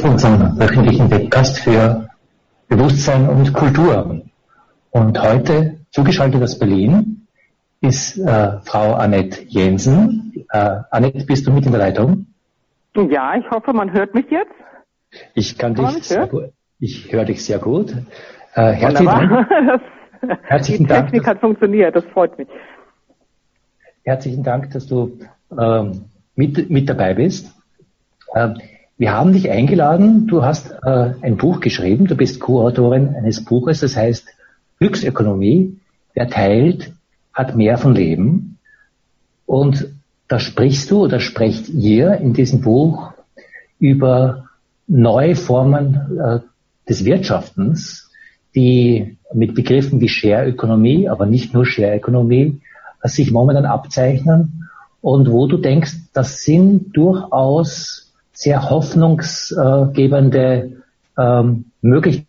unserem wöchentlichen Webcast für Bewusstsein und Kultur. Und heute, zugeschaltet aus Berlin, ist Frau Annette Jensen. Annette, bist du mit in der Leitung? Ja, ich hoffe, man hört mich jetzt. Ich höre dich sehr gut. Herzlichen Dank. Die Technik hat funktioniert, das freut mich. Herzlichen Dank, dass du mit dabei bist. Wir haben dich eingeladen, du hast ein Buch geschrieben, du bist Co-Autorin eines Buches, das heißt Glücksökonomie, wer teilt, hat mehr von Leben. Und da sprichst du oder sprecht ihr in diesem Buch über neue Formen des Wirtschaftens, die mit Begriffen wie Share-Ökonomie, aber nicht nur Share-Ökonomie, sich momentan abzeichnen und wo du denkst, das sind durchaus sehr hoffnungsgebende Möglichkeiten,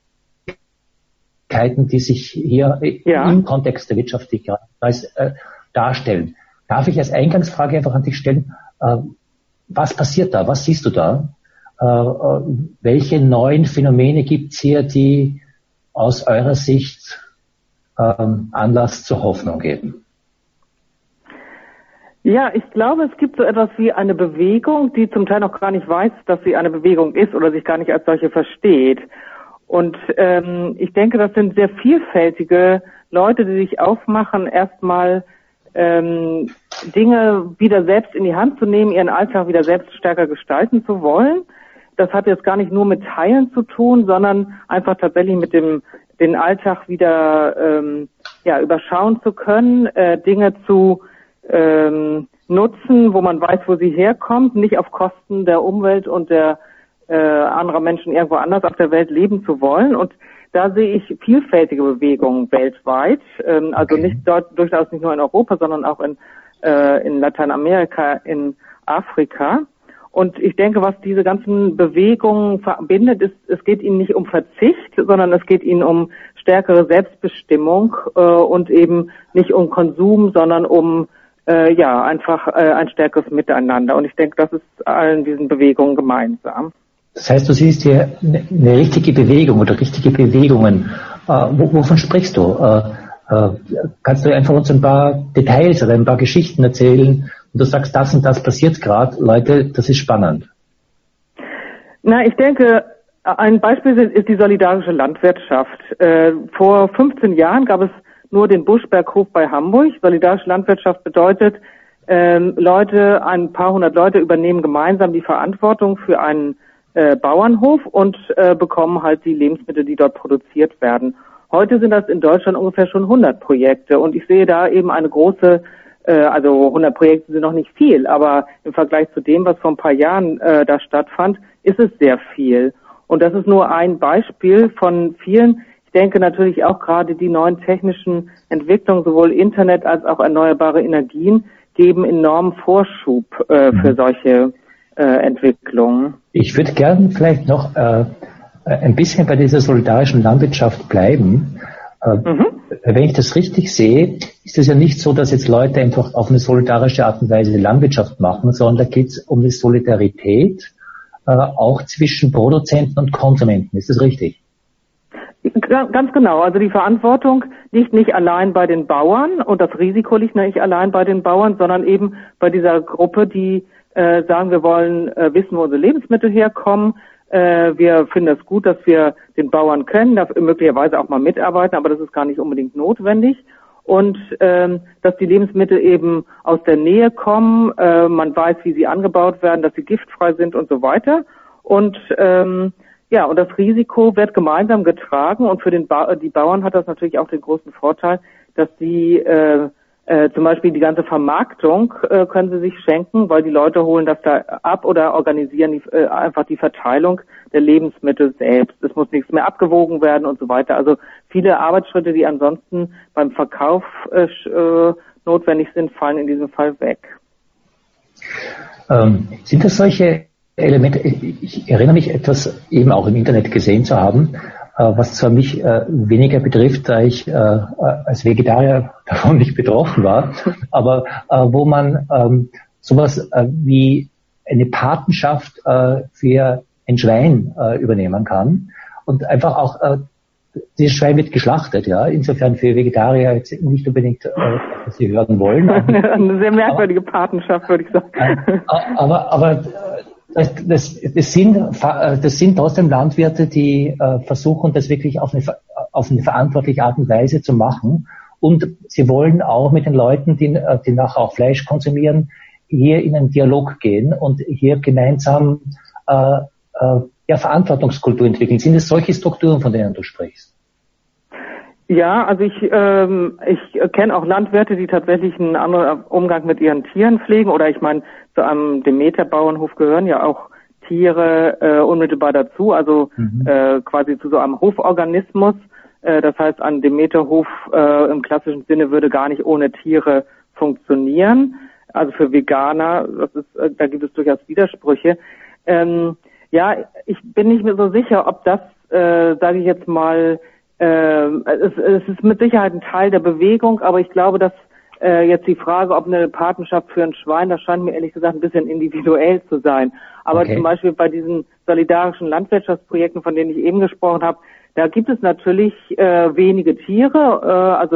die sich hier im Kontext der Wirtschaftlichkeit darstellen. Darf ich als Eingangsfrage einfach an dich stellen, was passiert da? Was siehst du da? Welche neuen Phänomene gibt es hier, die aus eurer Sicht Anlass zur Hoffnung geben? Ja, ich glaube, es gibt so etwas wie eine Bewegung, die zum Teil noch gar nicht weiß, dass sie eine Bewegung ist oder sich gar nicht als solche versteht. Und ich denke, das sind sehr vielfältige Leute, die sich aufmachen, erstmal Dinge wieder selbst in die Hand zu nehmen, ihren Alltag wieder selbst stärker gestalten zu wollen. Das hat jetzt gar nicht nur mit Teilen zu tun, sondern einfach tatsächlich mit den Alltag wieder überschauen zu können, Dinge zu nutzen, wo man weiß, wo sie herkommt, nicht auf Kosten der Umwelt und der anderer Menschen irgendwo anders auf der Welt leben zu wollen. Und da sehe ich vielfältige Bewegungen weltweit, also nicht dort, durchaus nicht nur in Europa, sondern auch in Lateinamerika, in Afrika. Und ich denke, was diese ganzen Bewegungen verbindet, ist, es geht ihnen nicht um Verzicht, sondern es geht ihnen um stärkere Selbstbestimmung und eben nicht um Konsum, sondern um einfach ein stärkeres Miteinander. Und ich denke, das ist allen diesen Bewegungen gemeinsam. Das heißt, du siehst hier eine richtige Bewegung oder richtige Bewegungen. Wovon sprichst du? Kannst du einfach uns ein paar Details oder ein paar Geschichten erzählen und du sagst, das und das passiert gerade. Leute, das ist spannend. Na, ich denke, ein Beispiel ist die solidarische Landwirtschaft. Vor 15 Jahren gab es nur den Buschberghof bei Hamburg. Solidarische Landwirtschaft bedeutet, ein paar hundert Leute übernehmen gemeinsam die Verantwortung für einen Bauernhof und bekommen halt die Lebensmittel, die dort produziert werden. Heute sind das in Deutschland ungefähr schon 100 Projekte und ich sehe da eben eine große, 100 Projekte sind noch nicht viel, aber im Vergleich zu dem, was vor ein paar Jahren da stattfand, ist es sehr viel. Und das ist nur ein Beispiel von vielen. Ich denke natürlich auch gerade die neuen technischen Entwicklungen, sowohl Internet als auch erneuerbare Energien, geben enormen Vorschub für solche Entwicklungen. Ich würde gerne vielleicht noch ein bisschen bei dieser solidarischen Landwirtschaft bleiben. Wenn ich das richtig sehe, ist es ja nicht so, dass jetzt Leute einfach auf eine solidarische Art und Weise Landwirtschaft machen, sondern da geht es um die Solidarität auch zwischen Produzenten und Konsumenten. Ist das richtig? Ganz genau. Also die Verantwortung liegt nicht allein bei den Bauern und das Risiko liegt nicht allein bei den Bauern, sondern eben bei dieser Gruppe, die sagen, wir wollen wissen, wo unsere Lebensmittel herkommen. Wir finden es gut, dass wir den Bauern kennen, dass möglicherweise auch mal mitarbeiten, aber das ist gar nicht unbedingt notwendig. Und dass die Lebensmittel eben aus der Nähe kommen, man weiß, wie sie angebaut werden, dass sie giftfrei sind und so weiter. Und und das Risiko wird gemeinsam getragen und für die Bauern hat das natürlich auch den großen Vorteil, dass die zum Beispiel die ganze Vermarktung können sie sich schenken, weil die Leute holen das da ab oder organisieren einfach die Verteilung der Lebensmittel selbst. Es muss nichts mehr abgewogen werden und so weiter. Also viele Arbeitsschritte, die ansonsten beim Verkauf notwendig sind, fallen in diesem Fall weg. Sind das solche Elemente? Ich erinnere mich etwas eben auch im Internet gesehen zu haben, was zwar mich weniger betrifft, da ich als Vegetarier davon nicht betroffen war, aber wo man sowas wie eine Patenschaft für ein Schwein übernehmen kann. Und einfach auch, dieses Schwein wird geschlachtet, ja. Insofern für Vegetarier jetzt nicht unbedingt, was sie hören wollen. Eine sehr merkwürdige Patenschaft, würde ich sagen. Aber das sind trotzdem Landwirte, die versuchen, das wirklich auf eine verantwortliche Art und Weise zu machen. Und sie wollen auch mit den Leuten, die nachher auch Fleisch konsumieren, hier in einen Dialog gehen und hier gemeinsam Verantwortungskultur entwickeln. Sind es solche Strukturen, von denen du sprichst? Ja, also ich kenne auch Landwirte, die tatsächlich einen anderen Umgang mit ihren Tieren pflegen. Oder ich meine, zu einem Demeter-Bauernhof gehören ja auch Tiere unmittelbar dazu, also quasi zu so einem Hoforganismus. Das heißt, ein Demeterhof im klassischen Sinne würde gar nicht ohne Tiere funktionieren. Also für Veganer, da gibt es durchaus Widersprüche. Ich bin nicht mehr so sicher, ob das, sage ich jetzt mal, es ist mit Sicherheit ein Teil der Bewegung, aber ich glaube, dass jetzt die Frage, ob eine Patenschaft für ein Schwein, das scheint mir ehrlich gesagt ein bisschen individuell zu sein. Aber zum Beispiel bei diesen solidarischen Landwirtschaftsprojekten, von denen ich eben gesprochen habe, da gibt es natürlich wenige Tiere,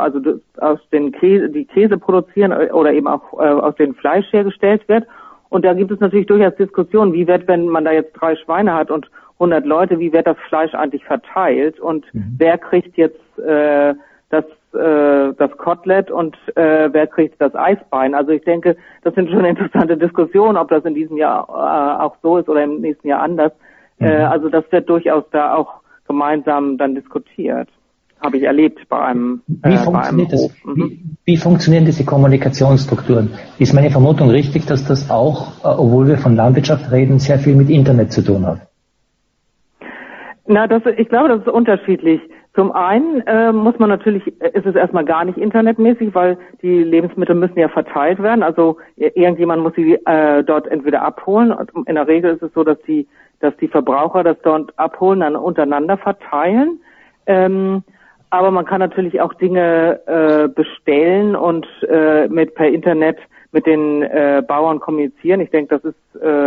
die Käse produzieren oder eben auch aus dem Fleisch hergestellt wird. Und da gibt es natürlich durchaus Diskussionen, wie wird, wenn man da jetzt 3 Schweine hat und 100 Leute, wie wird das Fleisch eigentlich verteilt und wer kriegt jetzt das Kotelett und wer kriegt das Eisbein? Also ich denke, das sind schon interessante Diskussionen, ob das in diesem Jahr auch so ist oder im nächsten Jahr anders. Also das wird durchaus da auch gemeinsam dann diskutiert. Habe ich erlebt bei einem Hof. Wie funktionieren diese Kommunikationsstrukturen? Ist meine Vermutung richtig, dass das auch, obwohl wir von Landwirtschaft reden, sehr viel mit Internet zu tun hat? Ich glaube, das ist unterschiedlich. Zum einen ist es erstmal gar nicht internetmäßig, weil die Lebensmittel müssen ja verteilt werden. Also irgendjemand muss sie dort entweder abholen. In der Regel ist es so, dass die Verbraucher das dort abholen, dann untereinander verteilen. Aber man kann natürlich auch Dinge bestellen und per Internet mit den Bauern kommunizieren. Ich denke, das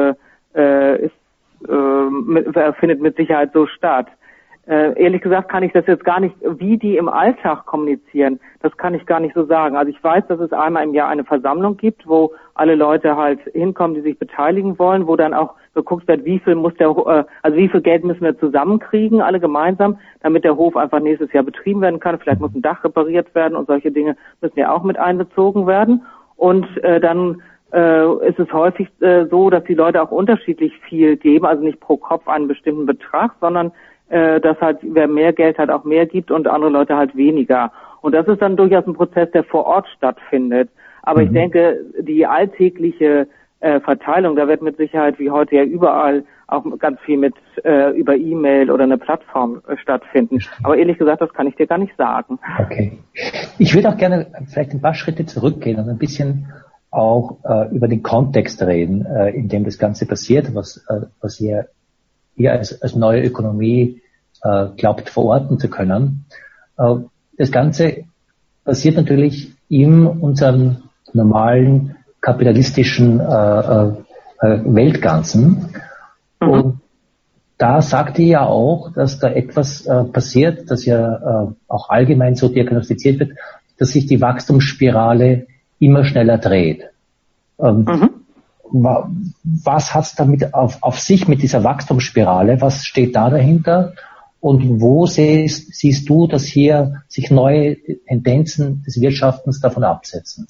findet mit Sicherheit so statt. Ehrlich gesagt kann ich das jetzt gar nicht, wie die im Alltag kommunizieren, das kann ich gar nicht so sagen. Also ich weiß, dass es einmal im Jahr eine Versammlung gibt, wo alle Leute halt hinkommen, die sich beteiligen wollen, wo dann auch geguckt wird, wie viel Geld müssen wir zusammenkriegen, alle gemeinsam, damit der Hof einfach nächstes Jahr betrieben werden kann. Vielleicht muss ein Dach repariert werden und solche Dinge müssen ja auch mit einbezogen werden. Und dann ist es häufig so, dass die Leute auch unterschiedlich viel geben, also nicht pro Kopf einen bestimmten Betrag, sondern dass halt wer mehr Geld hat, auch mehr gibt und andere Leute halt weniger. Und das ist dann durchaus ein Prozess, der vor Ort stattfindet. Aber ich denke, die alltägliche Verteilung, da wird mit Sicherheit wie heute ja überall auch ganz viel mit über E-Mail oder eine Plattform stattfinden. Aber ehrlich gesagt, das kann ich dir gar nicht sagen. Okay. Ich würde auch gerne vielleicht ein paar Schritte zurückgehen und ein bisschen auch über den Kontext reden, in dem das Ganze passiert, was ihr als neue Ökonomie glaubt verorten zu können. Das Ganze passiert natürlich in unserem normalen kapitalistischen Weltganzen. Und da sagt ihr ja auch, dass da etwas passiert, das ja auch allgemein so diagnostiziert wird, dass sich die Wachstumsspirale immer schneller dreht. Was hat's damit auf sich mit dieser Wachstumsspirale? Was steht da dahinter? Und wo siehst du, dass hier sich neue Tendenzen des Wirtschaftens davon absetzen?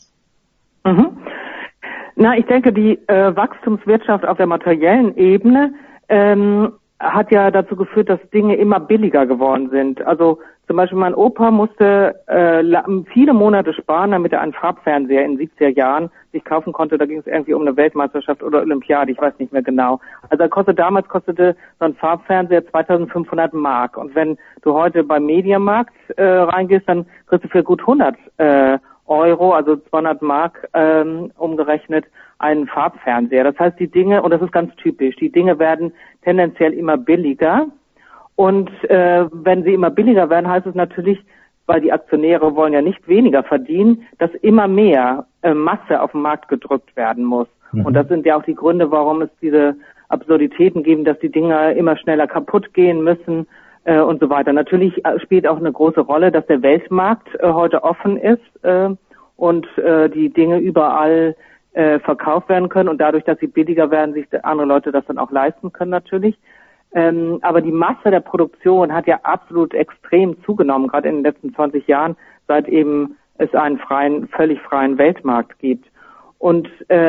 Ich denke, die Wachstumswirtschaft auf der materiellen Ebene hat ja dazu geführt, dass Dinge immer billiger geworden sind. Also zum Beispiel mein Opa musste viele Monate sparen, damit er einen Farbfernseher in den 70er Jahren sich kaufen konnte. Da ging es irgendwie um eine Weltmeisterschaft oder Olympiade, ich weiß nicht mehr genau. Also damals kostete so ein Farbfernseher 2500 Mark. Und wenn du heute beim Mediamarkt reingehst, dann kriegst du für gut 100 Euro, also 200 Mark umgerechnet, einen Farbfernseher. Das heißt, die Dinge, und das ist ganz typisch, die Dinge werden tendenziell immer billiger. Und wenn sie immer billiger werden, heißt es natürlich, weil die Aktionäre wollen ja nicht weniger verdienen, dass immer mehr Masse auf den Markt gedrückt werden muss. Und das sind ja auch die Gründe, warum es diese Absurditäten geben, dass die Dinge immer schneller kaputt gehen müssen und so weiter. Natürlich spielt auch eine große Rolle, dass der Weltmarkt heute offen ist und die Dinge überall verkauft werden können und dadurch, dass sie billiger werden, sich andere Leute das dann auch leisten können natürlich. Aber die Masse der Produktion hat ja absolut extrem zugenommen, gerade in den letzten 20 Jahren, seit eben es einen völlig freien Weltmarkt gibt. Und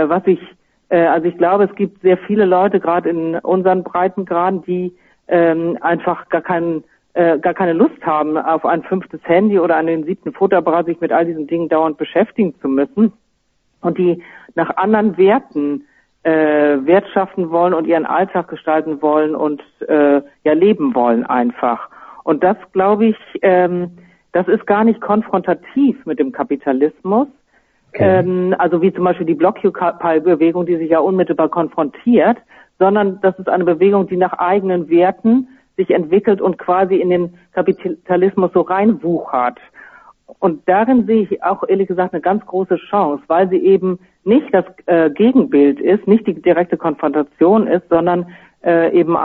also ich glaube, es gibt sehr viele Leute, gerade in unseren Breitengraden, die einfach gar keine Lust haben, auf ein 5. Handy oder an den 7. Fotoapparat sich mit all diesen Dingen dauernd beschäftigen zu müssen und die nach anderen Werten Wert schaffen wollen und ihren Alltag gestalten wollen und leben wollen einfach. Und das, glaube ich, das ist gar nicht konfrontativ mit dem Kapitalismus. Okay. Also wie zum Beispiel die Blockupy-Bewegung, die sich ja unmittelbar konfrontiert, sondern das ist eine Bewegung, die nach eigenen Werten sich entwickelt und quasi in den Kapitalismus so reinwuchert. Und darin sehe ich auch ehrlich gesagt eine ganz große Chance, weil sie eben nicht das Gegenbild ist, nicht die direkte Konfrontation ist, sondern eben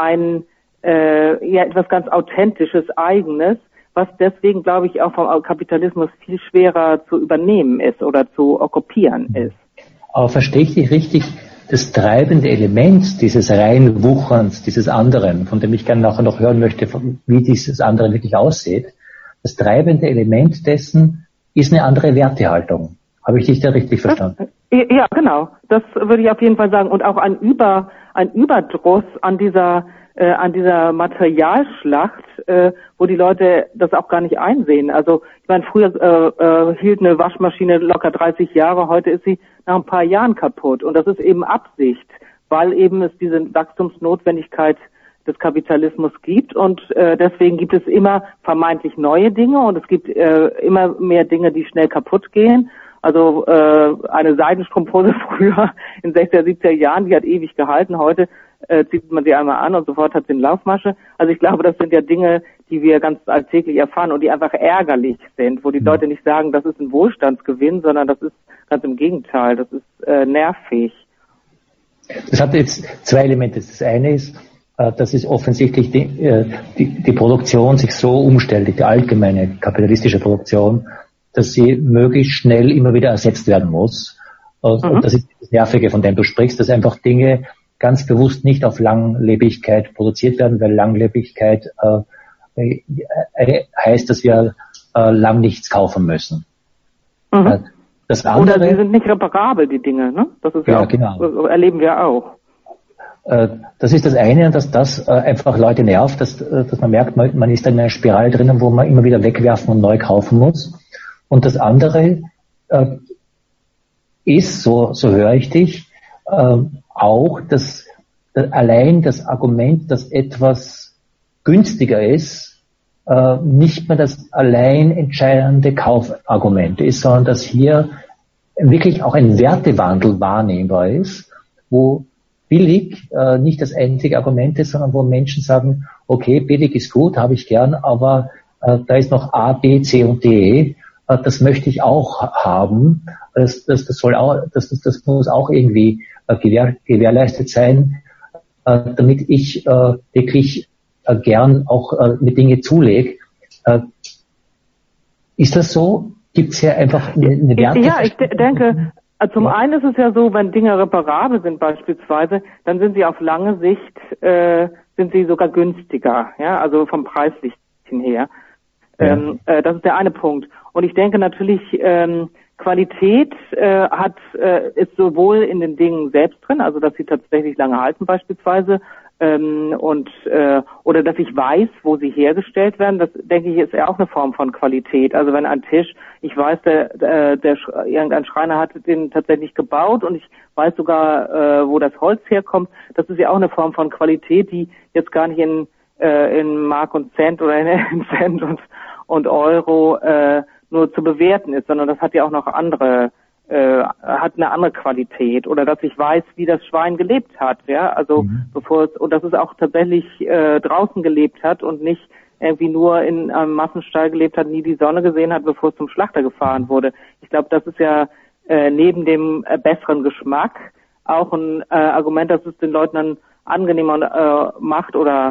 etwas ganz Authentisches, Eigenes, was deswegen, glaube ich, auch vom Kapitalismus viel schwerer zu übernehmen ist oder zu okkupieren ist. Aber verstehe ich dich richtig, das treibende Element dieses Reinwucherns, dieses anderen, von dem ich gerne nachher noch hören möchte, wie dieses andere wirklich aussieht, das treibende Element dessen ist eine andere Wertehaltung. Habe ich dich da richtig verstanden? Ja, genau. Das würde ich auf jeden Fall sagen. Und auch ein Überdruss an dieser Materialschlacht, wo die Leute das auch gar nicht einsehen. Also ich meine, früher hielt eine Waschmaschine locker 30 Jahre, heute ist sie nach ein paar Jahren kaputt. Und das ist eben Absicht, weil eben es diese Wachstumsnotwendigkeit des Kapitalismus gibt und deswegen gibt es immer vermeintlich neue Dinge und es gibt immer mehr Dinge, die schnell kaputt gehen. Also eine Seidenstrumpfhose früher in 60er, 70er Jahren, die hat ewig gehalten. Heute zieht man sie einmal an und sofort hat sie eine Laufmasche. Also ich glaube, das sind ja Dinge, die wir ganz alltäglich erfahren und die einfach ärgerlich sind, wo die Leute nicht sagen, das ist ein Wohlstandsgewinn, sondern das ist ganz im Gegenteil, das ist nervig. Das hat jetzt zwei Elemente. Das eine ist, dass es offensichtlich die Produktion sich so umstellt, die allgemeine kapitalistische Produktion, dass sie möglichst schnell immer wieder ersetzt werden muss. Und das ist das Nervige, von dem du sprichst, dass einfach Dinge ganz bewusst nicht auf Langlebigkeit produziert werden, weil Langlebigkeit heißt, dass wir lang nichts kaufen müssen. Das andere, oder sie sind nicht reparabel, die Dinge, ne? Das ist ja auch, genau. Erleben wir auch. Das ist das eine, und dass das einfach Leute nervt, dass man merkt, man ist in einer Spirale drinnen, wo man immer wieder wegwerfen und neu kaufen muss. Und das andere ist, so höre ich dich, auch, dass allein das Argument, dass etwas günstiger ist, nicht mehr das allein entscheidende Kaufargument ist, sondern dass hier wirklich auch ein Wertewandel wahrnehmbar ist, wo billig nicht das einzige Argument ist, sondern wo Menschen sagen, okay, billig ist gut, habe ich gern, aber da ist noch A, B, C und D, das möchte ich auch haben. Das muss auch irgendwie gewährleistet sein, damit ich wirklich gern auch mit Dinge zulege. Ist das so? Gibt es hier einfach eine Werte? Ja, ich denke, zum einen ist es ja so, wenn Dinge reparabel sind beispielsweise, dann sind sie auf lange Sicht sind sie sogar günstiger, ja, also vom Preislichen her. Ja. Das ist der eine Punkt. Und ich denke natürlich, Qualität ist sowohl in den Dingen selbst drin, also dass sie tatsächlich lange halten beispielsweise, oder dass ich weiß, wo sie hergestellt werden, das denke ich ist ja auch eine Form von Qualität. Also wenn ein Tisch, ich weiß, irgendein Schreiner hat den tatsächlich gebaut und ich weiß sogar, wo das Holz herkommt, das ist ja auch eine Form von Qualität, die jetzt gar nicht in Mark und Cent oder in Cent und Euro nur zu bewerten ist, sondern das hat ja auch noch hat eine andere Qualität, oder dass ich weiß, wie das Schwein gelebt hat, ja, also und dass es auch tatsächlich draußen gelebt hat und nicht irgendwie nur in einem Massenstall gelebt hat, nie die Sonne gesehen hat, bevor es zum Schlachter gefahren wurde. Ich glaube, das ist ja neben dem besseren Geschmack auch ein Argument, dass es den Leuten dann angenehmer macht oder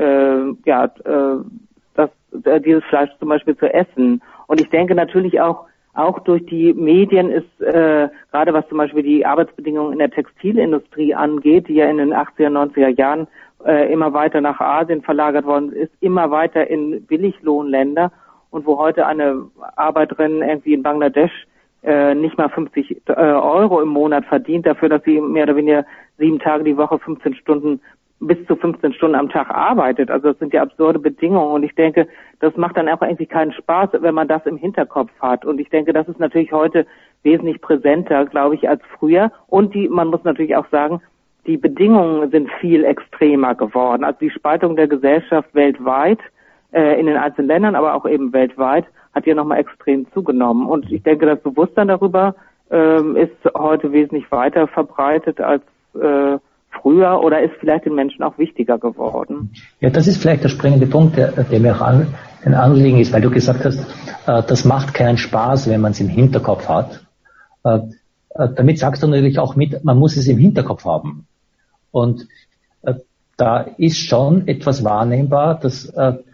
dieses Fleisch zum Beispiel zu essen. Und ich denke natürlich auch durch die Medien ist gerade was zum Beispiel die Arbeitsbedingungen in der Textilindustrie angeht, die ja in den 80er, 90er Jahren immer weiter nach Asien verlagert worden ist, immer weiter in Billiglohnländer und wo heute eine Arbeiterin irgendwie in Bangladesch nicht mal 50 Euro im Monat verdient, dafür, dass sie mehr oder weniger 7 Tage die Woche bis zu 15 Stunden am Tag arbeitet. Also das sind ja absurde Bedingungen und ich denke, das macht dann auch irgendwie keinen Spaß, wenn man das im Hinterkopf hat. Und ich denke, das ist natürlich heute wesentlich präsenter, glaube ich, als früher. Und man muss natürlich auch sagen, die Bedingungen sind viel extremer geworden. Also die Spaltung der Gesellschaft weltweit, in den einzelnen Ländern, aber auch eben weltweit, hat ja nochmal extrem zugenommen. Und ich denke, das Bewusstsein darüber ist heute wesentlich weiter verbreitet als früher oder ist vielleicht den Menschen auch wichtiger geworden. Ja, das ist vielleicht der springende Punkt, der mir auch ein Anliegen ist, weil du gesagt hast, das macht keinen Spaß, wenn man es im Hinterkopf hat. Damit sagst du natürlich auch mit, man muss es im Hinterkopf haben. Und da ist schon etwas wahrnehmbar, dass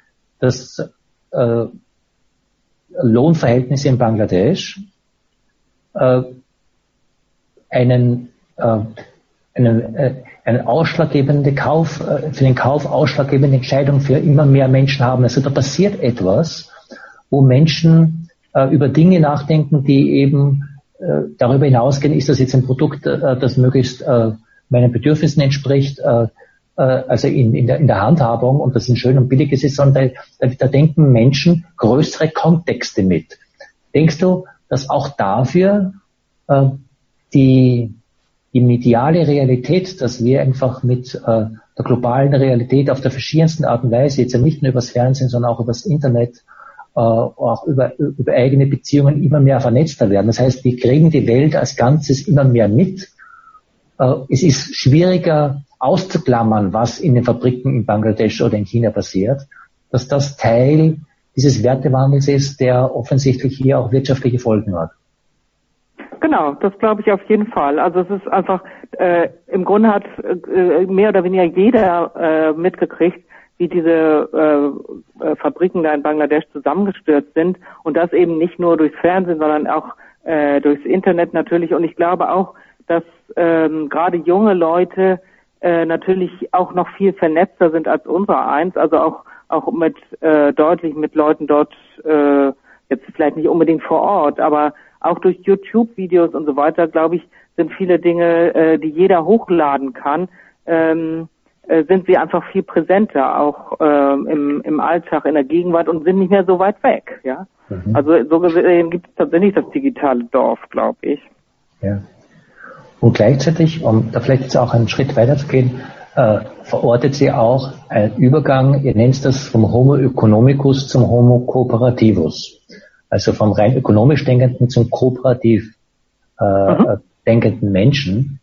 Lohnverhältnisse in Bangladesch einen ausschlaggebende für den Kauf ausschlaggebende Entscheidung für immer mehr Menschen haben. Also da passiert etwas, wo Menschen über Dinge nachdenken, die eben darüber hinausgehen, ist das jetzt ein Produkt, das möglichst meinen Bedürfnissen entspricht, also in der Handhabung und das ein schön und billiges ist, sondern da denken Menschen größere Kontexte mit. Denkst du, dass auch dafür die mediale Realität, dass wir einfach mit der globalen Realität auf der verschiedensten Art und Weise, jetzt ja nicht nur übers Fernsehen, sondern auch übers Internet, auch über eigene Beziehungen immer mehr vernetzter werden. Das heißt, wir kriegen die Welt als Ganzes immer mehr mit. Es ist schwieriger auszuklammern, was in den Fabriken in Bangladesch oder in China passiert, dass das Teil dieses Wertewandels ist, der offensichtlich hier auch wirtschaftliche Folgen hat. Genau, das glaube ich auf jeden Fall. Also es ist einfach, im Grunde hat mehr oder weniger jeder mitgekriegt, wie diese Fabriken da in Bangladesch zusammengestürzt sind und das eben nicht nur durchs Fernsehen, sondern auch durchs Internet natürlich. Und ich glaube auch, dass gerade junge Leute natürlich auch noch viel vernetzter sind als unser eins, also auch deutlich mit Leuten dort, jetzt vielleicht nicht unbedingt vor Ort, aber auch durch YouTube-Videos und so weiter, glaube ich, sind viele Dinge, die jeder hochladen kann, sind sie einfach viel präsenter, auch im Alltag, in der Gegenwart und sind nicht mehr so weit weg. Ja, Also so gesehen gibt es tatsächlich das digitale Dorf, glaube ich. Ja. Und gleichzeitig, um da vielleicht jetzt auch einen Schritt weiter zu gehen, verortet sie auch einen Übergang, ihr nennt das vom Homo economicus zum Homo cooperativus. Also vom rein ökonomisch denkenden zum kooperativ denkenden Menschen.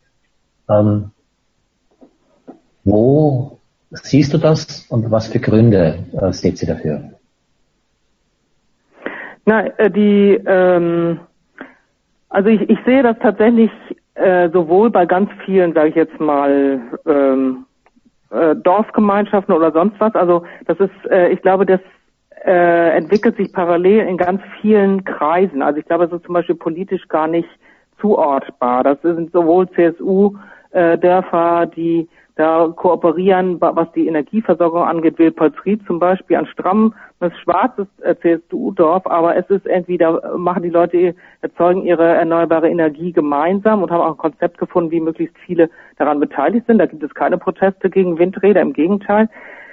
Wo siehst du das und was für Gründe seht sie dafür? Also ich sehe das tatsächlich sowohl bei ganz vielen, sage ich jetzt mal, Dorfgemeinschaften oder sonst was. Also das ist, ich glaube, das entwickelt sich parallel in ganz vielen Kreisen. Also ich glaube, es ist zum Beispiel politisch gar nicht zuortbar. Das sind sowohl CSU-Dörfer, die da kooperieren, was die Energieversorgung angeht, Wilpolsried zum Beispiel, ein strammes, schwarzes CSU-Dorf, aber es ist irgendwie, da machen die Leute, erzeugen ihre erneuerbare Energie gemeinsam und haben auch ein Konzept gefunden, wie möglichst viele daran beteiligt sind. Da gibt es keine Proteste gegen Windräder, im Gegenteil.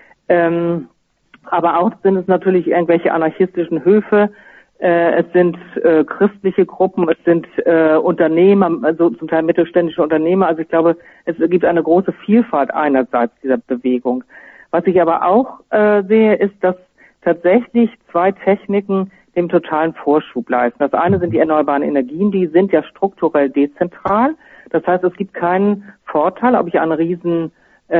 Aber auch sind es natürlich irgendwelche anarchistischen Höfe, es sind christliche Gruppen, es sind Unternehmer, also zum Teil mittelständische Unternehmer. Also ich glaube, es gibt eine große Vielfalt einerseits dieser Bewegung. Was ich aber auch sehe, ist, dass tatsächlich zwei Techniken dem totalen Vorschub leisten. Das eine sind die erneuerbaren Energien, die sind ja strukturell dezentral. Das heißt, es gibt keinen Vorteil, ob ich einen riesen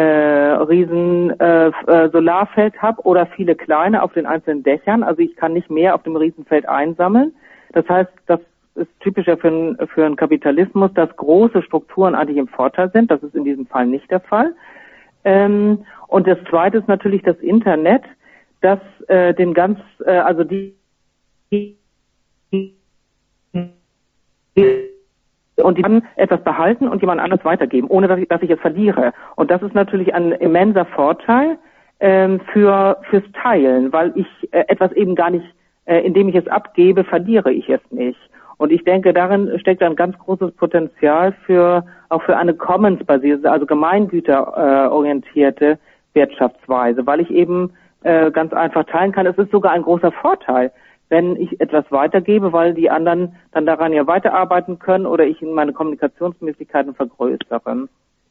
Solarfeld habe oder viele kleine auf den einzelnen Dächern. Also ich kann nicht mehr auf dem Riesenfeld einsammeln. Das heißt, das ist typischer für einen Kapitalismus, dass große Strukturen eigentlich im Vorteil sind. Das ist in diesem Fall nicht der Fall. Und das Zweite ist natürlich das Internet, das also die dann etwas behalten und jemand anderes weitergeben, ohne dass ich es verliere. Und das ist natürlich ein immenser Vorteil fürs Teilen, weil ich etwas eben gar nicht, indem ich es abgebe, verliere ich es nicht. Und ich denke, darin steckt ein ganz großes Potenzial auch für eine Commons-basierte, also gemeingüterorientierte Wirtschaftsweise, weil ich eben ganz einfach teilen kann. Es ist sogar ein großer Vorteil, wenn ich etwas weitergebe, weil die anderen dann daran ja weiterarbeiten können oder ich meine Kommunikationsmöglichkeiten vergrößere.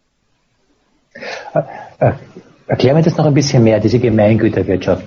Erklären wir das noch ein bisschen mehr, diese Gemeingüterwirtschaft.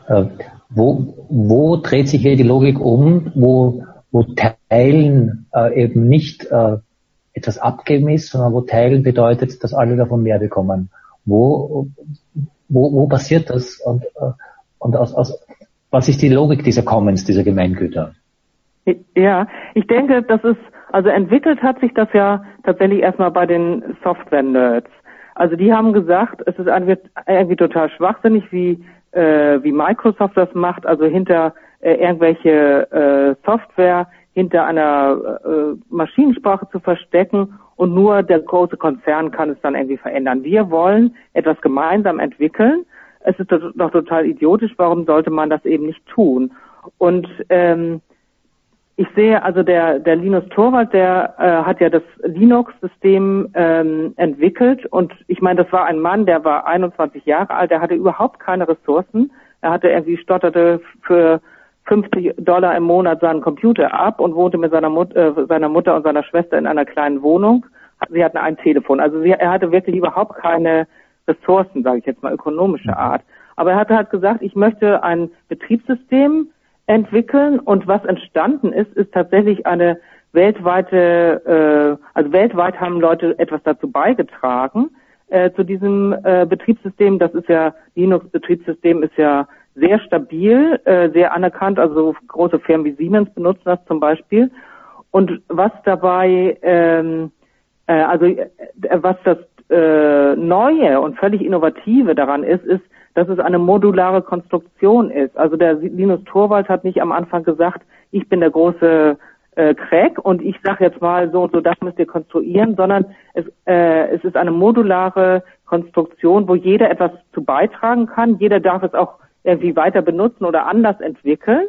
Wo dreht sich hier die Logik um, wo Teilen eben nicht etwas abgeben ist, sondern wo Teilen bedeutet, dass alle davon mehr bekommen? Wo passiert das und was ist die Logik dieser Commons, dieser Gemeingüter? Ja, ich denke, also entwickelt hat sich das ja tatsächlich erstmal bei den Software-Nerds. Also die haben gesagt, es ist irgendwie total schwachsinnig, wie Microsoft das macht, also hinter irgendwelche Software hinter einer Maschinensprache zu verstecken und nur der große Konzern kann es dann irgendwie verändern. Wir wollen etwas gemeinsam entwickeln. Es ist doch total idiotisch, warum sollte man das eben nicht tun? Und ich sehe, also der Linus Torvalds, der hat ja das Linux-System entwickelt und ich meine, das war ein Mann, der war 21 Jahre alt, der hatte überhaupt keine Ressourcen, stotterte für $50 im Monat seinen Computer ab und wohnte mit seiner Mutter und seiner Schwester in einer kleinen Wohnung. Sie hatten ein Telefon, also er hatte wirklich überhaupt keine Ressourcen, sage ich jetzt mal, ökonomischer Art. Aber er hatte halt gesagt, ich möchte ein Betriebssystem entwickeln und was entstanden ist tatsächlich eine weltweite, also weltweit haben Leute etwas dazu beigetragen zu diesem Betriebssystem. Das ist ja, Linux-Betriebssystem ist ja sehr stabil, sehr anerkannt, also große Firmen wie Siemens benutzen das zum Beispiel. Und was dabei, was das Neue und völlig Innovative daran ist, dass es eine modulare Konstruktion ist. Also der Linus Torvalds hat nicht am Anfang gesagt, ich bin der große Crack und ich sage jetzt mal so und so, das müsst ihr konstruieren, sondern es ist eine modulare Konstruktion, wo jeder etwas zu beitragen kann. Jeder darf es auch irgendwie weiter benutzen oder anders entwickeln.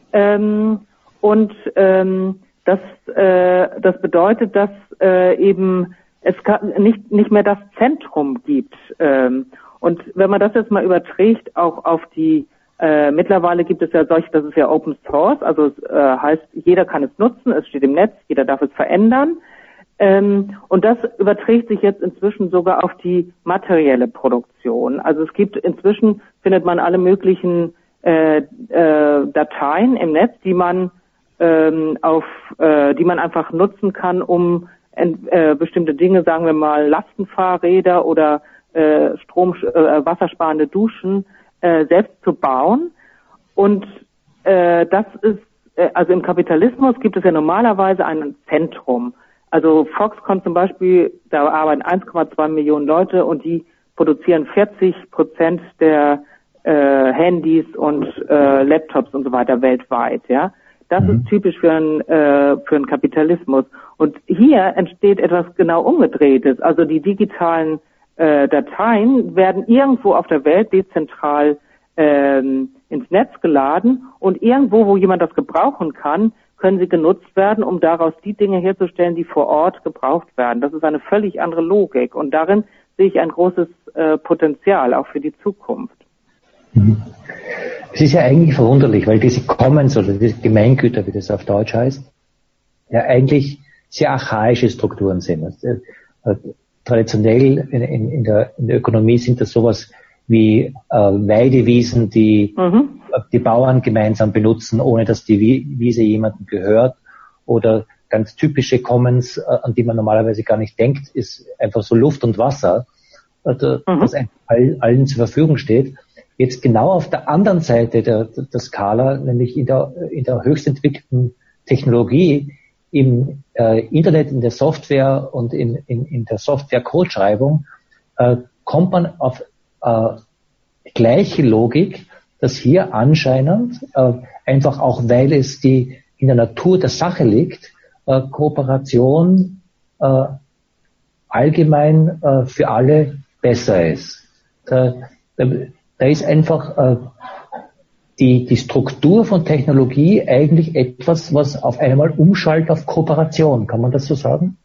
Das bedeutet, dass eben es nicht mehr das Zentrum gibt. Und wenn man das jetzt mal überträgt, auch auf die, mittlerweile gibt es ja das ist ja Open Source, also es heißt, jeder kann es nutzen, es steht im Netz, jeder darf es verändern. Und das überträgt sich jetzt inzwischen sogar auf die materielle Produktion. Also inzwischen findet man alle möglichen Dateien im Netz, die man einfach nutzen kann, um bestimmte Dinge, sagen wir mal Lastenfahrräder oder wassersparende Duschen selbst zu bauen. Und das ist, also im Kapitalismus gibt es ja normalerweise ein Zentrum. Also Foxconn zum Beispiel, da arbeiten 1,2 Millionen Leute und die produzieren 40% der Handys und Laptops und so weiter weltweit, ja. Das ist typisch für einen Kapitalismus. Und hier entsteht etwas genau Umgedrehtes. Also die digitalen Dateien werden irgendwo auf der Welt dezentral ins Netz geladen und irgendwo, wo jemand das gebrauchen kann, können sie genutzt werden, um daraus die Dinge herzustellen, die vor Ort gebraucht werden. Das ist eine völlig andere Logik und darin sehe ich ein großes Potenzial auch für die Zukunft. Es ist ja eigentlich verwunderlich, weil diese Commons oder diese Gemeingüter, wie das auf Deutsch heißt, ja eigentlich sehr archaische Strukturen sind. Also, traditionell in der Ökonomie sind das sowas wie Weidewiesen, die die Bauern gemeinsam benutzen, ohne dass die Wiese jemandem gehört. Oder ganz typische Commons, an die man normalerweise gar nicht denkt, ist einfach so Luft und Wasser, das allen zur Verfügung steht. Jetzt genau auf der anderen Seite der Skala, nämlich in der höchst entwickelten Technologie, im Internet, in der Software und in der Software-Codeschreibung, kommt man auf gleiche Logik, dass hier anscheinend einfach auch, weil es in der Natur der Sache liegt, Kooperation allgemein für alle besser ist. Da ist einfach die Struktur von Technologie eigentlich etwas, was auf einmal umschaltet auf Kooperation. Kann man das so sagen?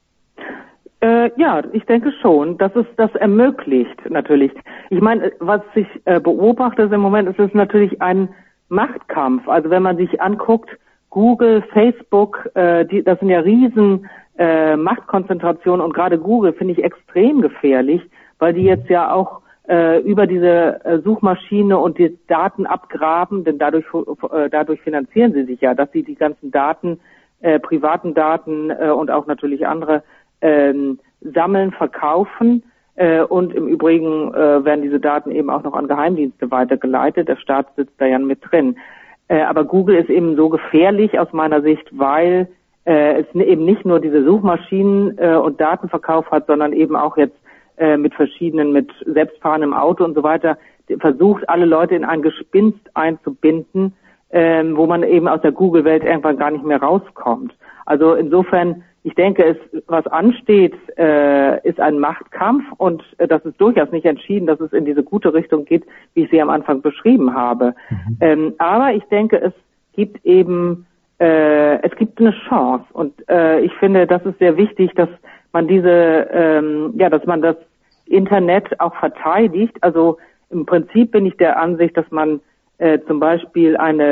Ja, ich denke schon, dass es das ermöglicht, natürlich. Ich meine, was ich beobachte im Moment, ist es natürlich ein Machtkampf. Also wenn man sich anguckt, Google, Facebook, das sind ja riesen Machtkonzentrationen, und gerade Google finde ich extrem gefährlich, weil die jetzt ja auch über diese Suchmaschine und die Daten abgraben, denn dadurch finanzieren sie sich ja, dass sie die ganzen Daten, privaten Daten und auch natürlich andere sammeln, verkaufen, und im Übrigen werden diese Daten eben auch noch an Geheimdienste weitergeleitet. Der Staat sitzt da ja mit drin. Aber Google ist eben so gefährlich aus meiner Sicht, weil es eben nicht nur diese Suchmaschinen und Datenverkauf hat, sondern eben auch jetzt mit selbstfahrendem Auto und so weiter versucht, alle Leute in ein Gespinst einzubinden, wo man eben aus der Google-Welt irgendwann gar nicht mehr rauskommt. Also insofern, ich denke, was ansteht, ist ein Machtkampf, und das ist durchaus nicht entschieden, dass es in diese gute Richtung geht, wie ich sie am Anfang beschrieben habe. Aber ich denke, es gibt eine Chance, und ich finde, das ist sehr wichtig, dass man dass man das Internet auch verteidigt. Also im Prinzip bin ich der Ansicht, dass man zum Beispiel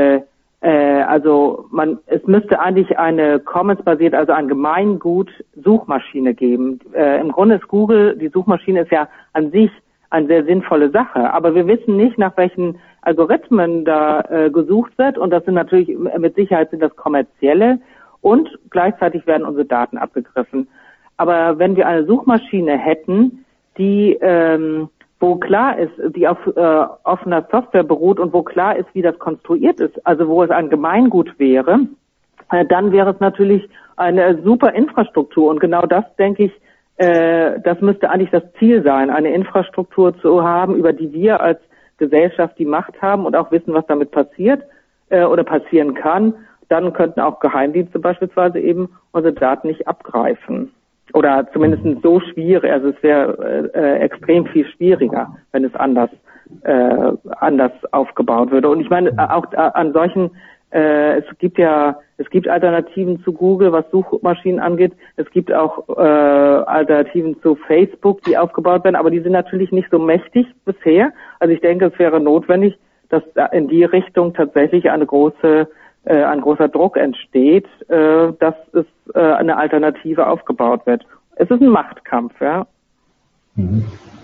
es müsste eigentlich eine Commons-basiert, also ein Gemeingut-Suchmaschine geben. Im Grunde ist Google, die Suchmaschine ist ja an sich eine sehr sinnvolle Sache, aber wir wissen nicht, nach welchen Algorithmen da gesucht wird, und das sind natürlich, mit Sicherheit sind das kommerzielle, und gleichzeitig werden unsere Daten abgegriffen. Aber wenn wir eine Suchmaschine hätten, die wo klar ist, die auf offener Software beruht und wo klar ist, wie das konstruiert ist, also wo es ein Gemeingut wäre, dann wäre es natürlich eine super Infrastruktur. Und genau das, denke ich, das müsste eigentlich das Ziel sein, eine Infrastruktur zu haben, über die wir als Gesellschaft die Macht haben und auch wissen, was damit passiert oder passieren kann. Dann könnten auch Geheimdienste beispielsweise eben unsere Daten nicht abgreifen. Oder zumindest so schwierig, also es wäre extrem viel schwieriger, wenn es anders aufgebaut würde. Und ich meine, auch an solchen, es gibt Alternativen zu Google, was Suchmaschinen angeht. Es gibt auch Alternativen zu Facebook, die aufgebaut werden, aber die sind natürlich nicht so mächtig bisher. Also ich denke, es wäre notwendig, dass in die Richtung tatsächlich ein großer Druck entsteht, dass es eine Alternative aufgebaut wird. Es ist ein Machtkampf, ja. Mhm.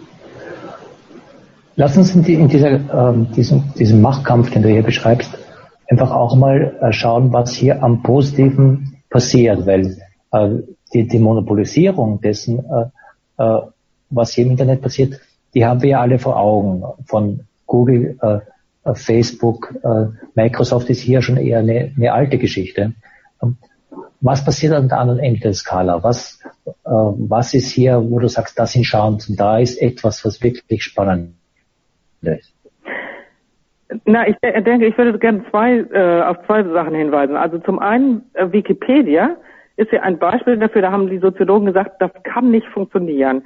Lass uns in diesem Machtkampf, den du hier beschreibst, einfach auch mal schauen, was hier am Positiven passiert, weil die Monopolisierung dessen, was hier im Internet passiert, die haben wir ja alle vor Augen. Von Google, Facebook, Microsoft ist hier schon eher eine alte Geschichte. Was passiert an der anderen Ende der Skala? Was ist hier, wo du sagst, das sind Chancen, da ist etwas, was wirklich spannend ist? Na, ich denke, ich würde gerne auf zwei Sachen hinweisen. Also zum einen, Wikipedia ist ja ein Beispiel dafür, da haben die Soziologen gesagt, das kann nicht funktionieren.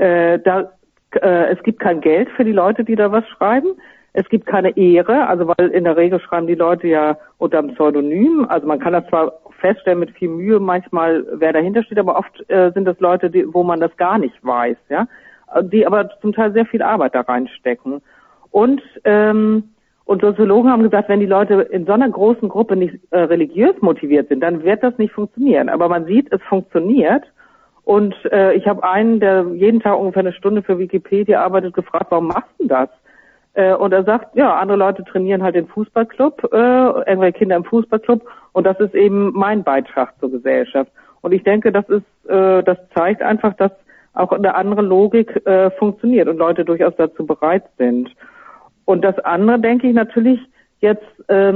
Es gibt kein Geld für die Leute, die da was schreiben. Es gibt keine Ehre, also weil in der Regel schreiben die Leute ja unter einem Pseudonym. Also man kann das zwar feststellen mit viel Mühe manchmal, wer dahinter steht, aber oft sind das Leute, wo man das gar nicht weiß, ja, die aber zum Teil sehr viel Arbeit da reinstecken. Und Soziologen haben gesagt, wenn die Leute in so einer großen Gruppe nicht religiös motiviert sind, dann wird das nicht funktionieren. Aber man sieht, es funktioniert. Und ich habe einen, der jeden Tag ungefähr eine Stunde für Wikipedia arbeitet, gefragt, warum machst du das? Und er sagt, ja, andere Leute trainieren halt den Fußballclub, irgendwelche Kinder im Fußballclub, und das ist eben mein Beitrag zur Gesellschaft. Und ich denke, das zeigt einfach, dass auch eine andere Logik funktioniert und Leute durchaus dazu bereit sind. Und das andere, denke ich natürlich jetzt,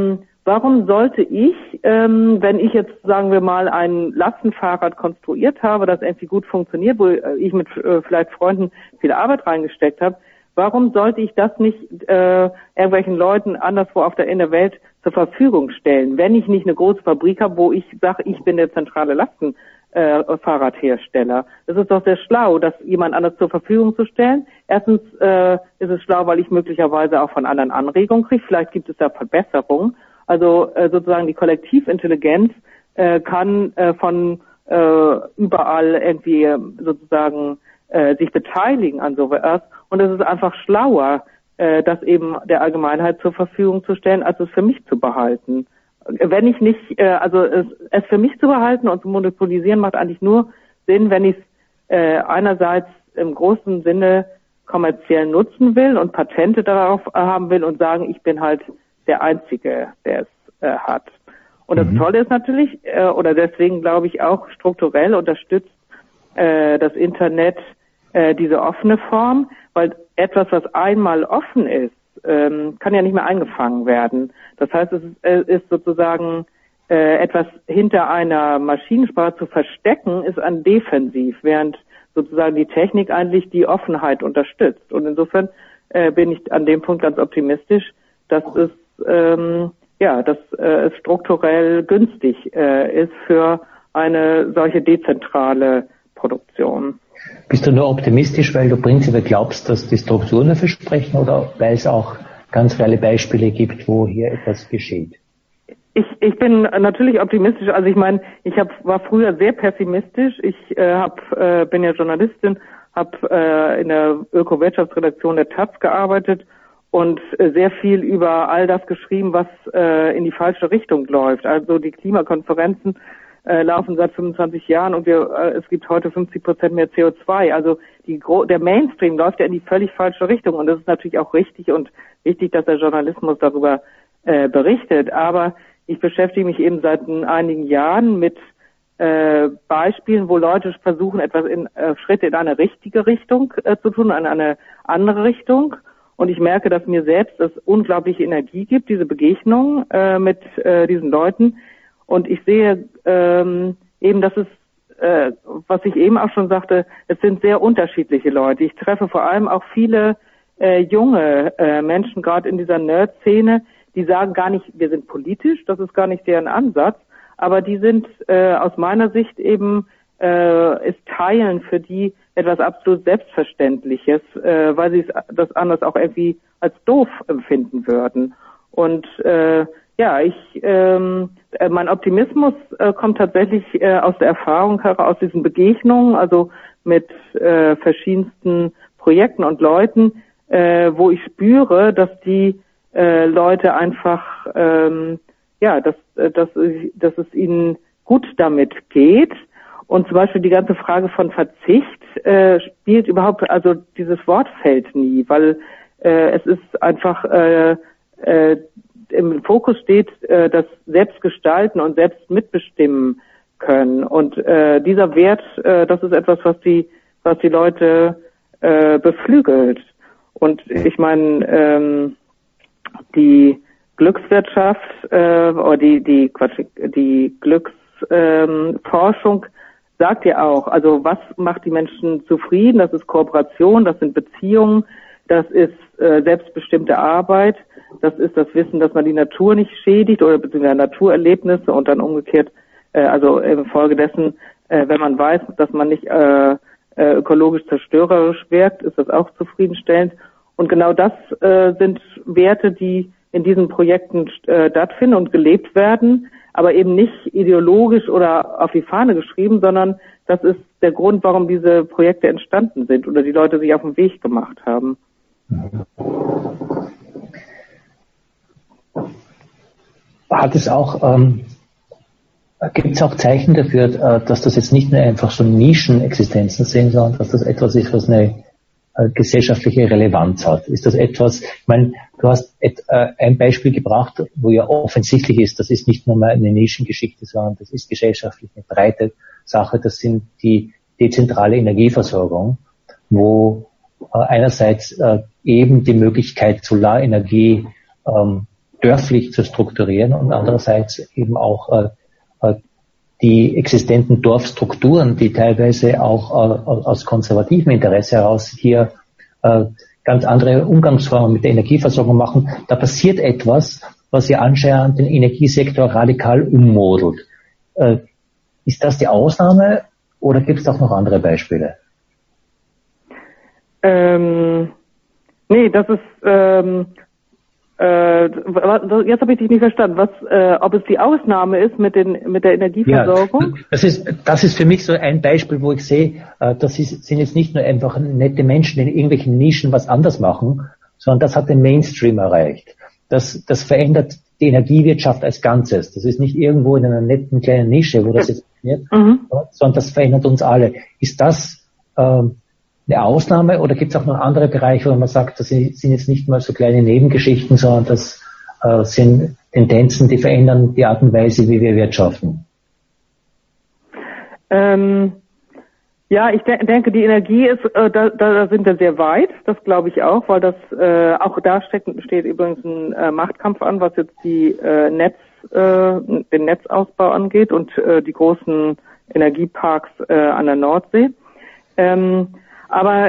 warum sollte ich, wenn ich jetzt, sagen wir mal, ein Lastenfahrrad konstruiert habe, das irgendwie gut funktioniert, wo ich mit vielleicht Freunden viel Arbeit reingesteckt habe, warum sollte ich das nicht irgendwelchen Leuten anderswo in der Welt zur Verfügung stellen, wenn ich nicht eine große Fabrik habe, wo ich sage, ich bin der zentrale Fahrradhersteller. Es ist doch sehr schlau, das jemand anders zur Verfügung zu stellen. Erstens ist es schlau, weil ich möglicherweise auch von anderen Anregungen kriege. Vielleicht gibt es da Verbesserungen. Also sozusagen die Kollektivintelligenz kann von überall irgendwie sozusagen sich beteiligen an sowas. Und es ist einfach schlauer, das eben der Allgemeinheit zur Verfügung zu stellen, als es für mich zu behalten. Wenn ich nicht, es für mich zu behalten und zu monopolisieren, macht eigentlich nur Sinn, wenn ich es einerseits im großen Sinne kommerziell nutzen will und Patente darauf haben will und sagen, ich bin halt der Einzige, der es hat. Und das Tolle ist natürlich, oder deswegen glaube ich auch strukturell unterstützt das Internet diese offene Form, weil etwas, was einmal offen ist, kann ja nicht mehr eingefangen werden. Das heißt, es ist sozusagen etwas hinter einer Maschinensprache zu verstecken, ist ein Defensiv, während sozusagen die Technik eigentlich die Offenheit unterstützt. Und insofern bin ich an dem Punkt ganz optimistisch, dass es es strukturell günstig ist für eine solche dezentrale Produktion. Bist du nur optimistisch, weil du prinzipiell glaubst, dass die Strukturen dafür sprechen oder weil es auch ganz reale Beispiele gibt, wo hier etwas geschieht? Ich bin natürlich optimistisch. Also ich meine, war früher sehr pessimistisch. Ich bin ja Journalistin, habe in der Öko-Wirtschaftsredaktion der Taz gearbeitet und sehr viel über all das geschrieben, was in die falsche Richtung läuft. Also die Klimakonferenzen laufen seit 25 Jahren und es gibt heute 50% mehr CO2. Also der Mainstream läuft ja in die völlig falsche Richtung und das ist natürlich auch richtig und wichtig, dass der Journalismus darüber berichtet. Aber ich beschäftige mich eben seit einigen Jahren mit Beispielen, wo Leute versuchen, Schritte in eine richtige Richtung zu tun, in eine andere Richtung. Und ich merke, dass mir selbst das unglaubliche Energie gibt, diese Begegnung mit diesen Leuten. Und ich sehe eben, dass es, was ich eben auch schon sagte, es sind sehr unterschiedliche Leute. Ich treffe vor allem auch viele junge Menschen, gerade in dieser Nerd-Szene, die sagen gar nicht, wir sind politisch, das ist gar nicht deren Ansatz, aber die sind aus meiner Sicht eben, ist Teilen für die etwas absolut Selbstverständliches, weil sie das anders auch irgendwie als doof empfinden würden. Und mein Optimismus kommt tatsächlich aus der Erfahrung heraus, aus diesen Begegnungen, also mit verschiedensten Projekten und Leuten, wo ich spüre, dass die Leute einfach, dass es ihnen gut damit geht. Und zum Beispiel die ganze Frage von Verzicht spielt überhaupt, also dieses Wort fällt nie, weil es ist einfach im Fokus steht das Selbstgestalten und selbst mitbestimmen können. Und dieser Wert, das ist etwas, was die Leute beflügelt. Und ich meine, die Glückswirtschaft oder die Glücksforschung sagt ja auch, also was macht die Menschen zufrieden? Das ist Kooperation, das sind Beziehungen, das ist selbstbestimmte Arbeit, das ist das Wissen, dass man die Natur nicht schädigt oder beziehungsweise Naturerlebnisse und dann umgekehrt, also infolgedessen, wenn man weiß, dass man nicht ökologisch zerstörerisch wirkt, ist das auch zufriedenstellend. Und genau das sind Werte, die in diesen Projekten stattfinden und gelebt werden, aber eben nicht ideologisch oder auf die Fahne geschrieben, sondern das ist der Grund, warum diese Projekte entstanden sind oder die Leute sich auf den Weg gemacht haben. Hat es auch, gibt es auch Zeichen dafür, dass das jetzt nicht nur einfach so Nischenexistenzen sind, sondern dass das etwas ist, was eine gesellschaftliche Relevanz hat? Ist das etwas, ich meine, du hast ein Beispiel gebracht, wo ja offensichtlich ist, das ist nicht nur mal eine Nischengeschichte, sondern das ist gesellschaftlich eine breite Sache, das sind die dezentrale Energieversorgung, wo einerseits eben die Möglichkeit, Solarenergie dörflich zu strukturieren und andererseits eben auch die existenten Dorfstrukturen, die teilweise auch aus konservativem Interesse heraus hier ganz andere Umgangsformen mit der Energieversorgung machen. Da passiert etwas, was ja anscheinend den Energiesektor radikal ummodelt. Ist das die Ausnahme oder gibt es auch noch andere Beispiele? Nee, das ist jetzt habe ich dich nicht verstanden. Ob es die Ausnahme ist mit der Energieversorgung? Ja, das ist für mich so ein Beispiel, wo ich sehe, sind jetzt nicht nur einfach nette Menschen, die in irgendwelchen Nischen was anders machen, sondern das hat den Mainstream erreicht. Das verändert die Energiewirtschaft als Ganzes. Das ist nicht irgendwo in einer netten kleinen Nische, wo das jetzt passiert, sondern das verändert uns alle. Ist das eine Ausnahme oder gibt es auch noch andere Bereiche, wo man sagt, das sind jetzt nicht mal so kleine Nebengeschichten, sondern das sind Tendenzen, die verändern die Art und Weise, wie wir wirtschaften? Ja, ich denke, die Energie ist, da sind wir sehr weit, das glaube ich auch, weil das auch da steht übrigens ein Machtkampf an, was jetzt den Netzausbau angeht und die großen Energieparks an der Nordsee. Aber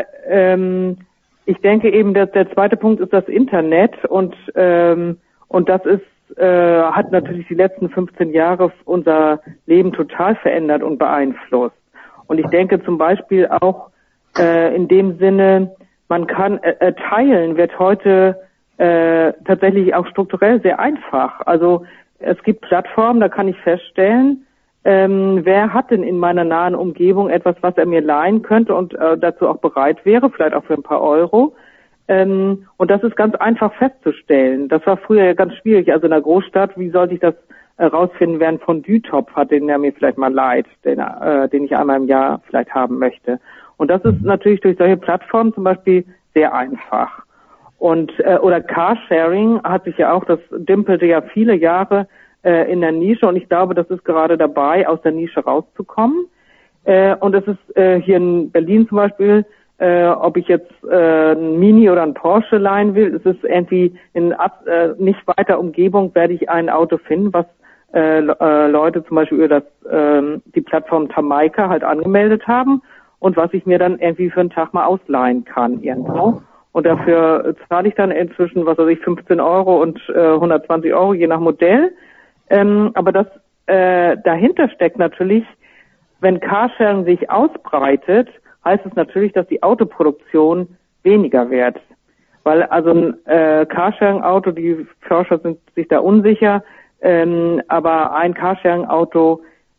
ich denke eben, dass der zweite Punkt ist das Internet und das hat natürlich die letzten 15 Jahre unser Leben total verändert und beeinflusst. Und ich denke zum Beispiel auch in dem Sinne, man kann teilen wird heute tatsächlich auch strukturell sehr einfach. Also es gibt Plattformen, da kann ich feststellen, wer hat denn in meiner nahen Umgebung etwas, was er mir leihen könnte und dazu auch bereit wäre, vielleicht auch für ein paar Euro. Und das ist ganz einfach festzustellen. Das war früher ganz schwierig. Also in einer Großstadt, wie sollte ich das rausfinden, wer einen Fondue-Topf hat, den er mir vielleicht mal leiht, den ich einmal im Jahr vielleicht haben möchte. Und das ist natürlich durch solche Plattformen zum Beispiel sehr einfach. Und oder Carsharing hat sich ja auch, das dümpelte ja viele Jahre in der Nische und ich glaube, das ist gerade dabei, aus der Nische rauszukommen. Und es ist hier in Berlin zum Beispiel, ob ich jetzt ein Mini oder ein Porsche leihen will, es ist irgendwie in nicht weiter Umgebung werde ich ein Auto finden, was Leute zum Beispiel über die Plattform Tamaika halt angemeldet haben und was ich mir dann irgendwie für einen Tag mal ausleihen kann irgendwo. Und dafür zahle ich dann inzwischen, 15 Euro und 120 Euro, je nach Modell. Aber das dahinter steckt natürlich, wenn Carsharing sich ausbreitet, heißt es natürlich, dass die Autoproduktion weniger wird. Weil also ein Carsharing-Auto, die Forscher sind sich da unsicher, aber ein Carsharing-Auto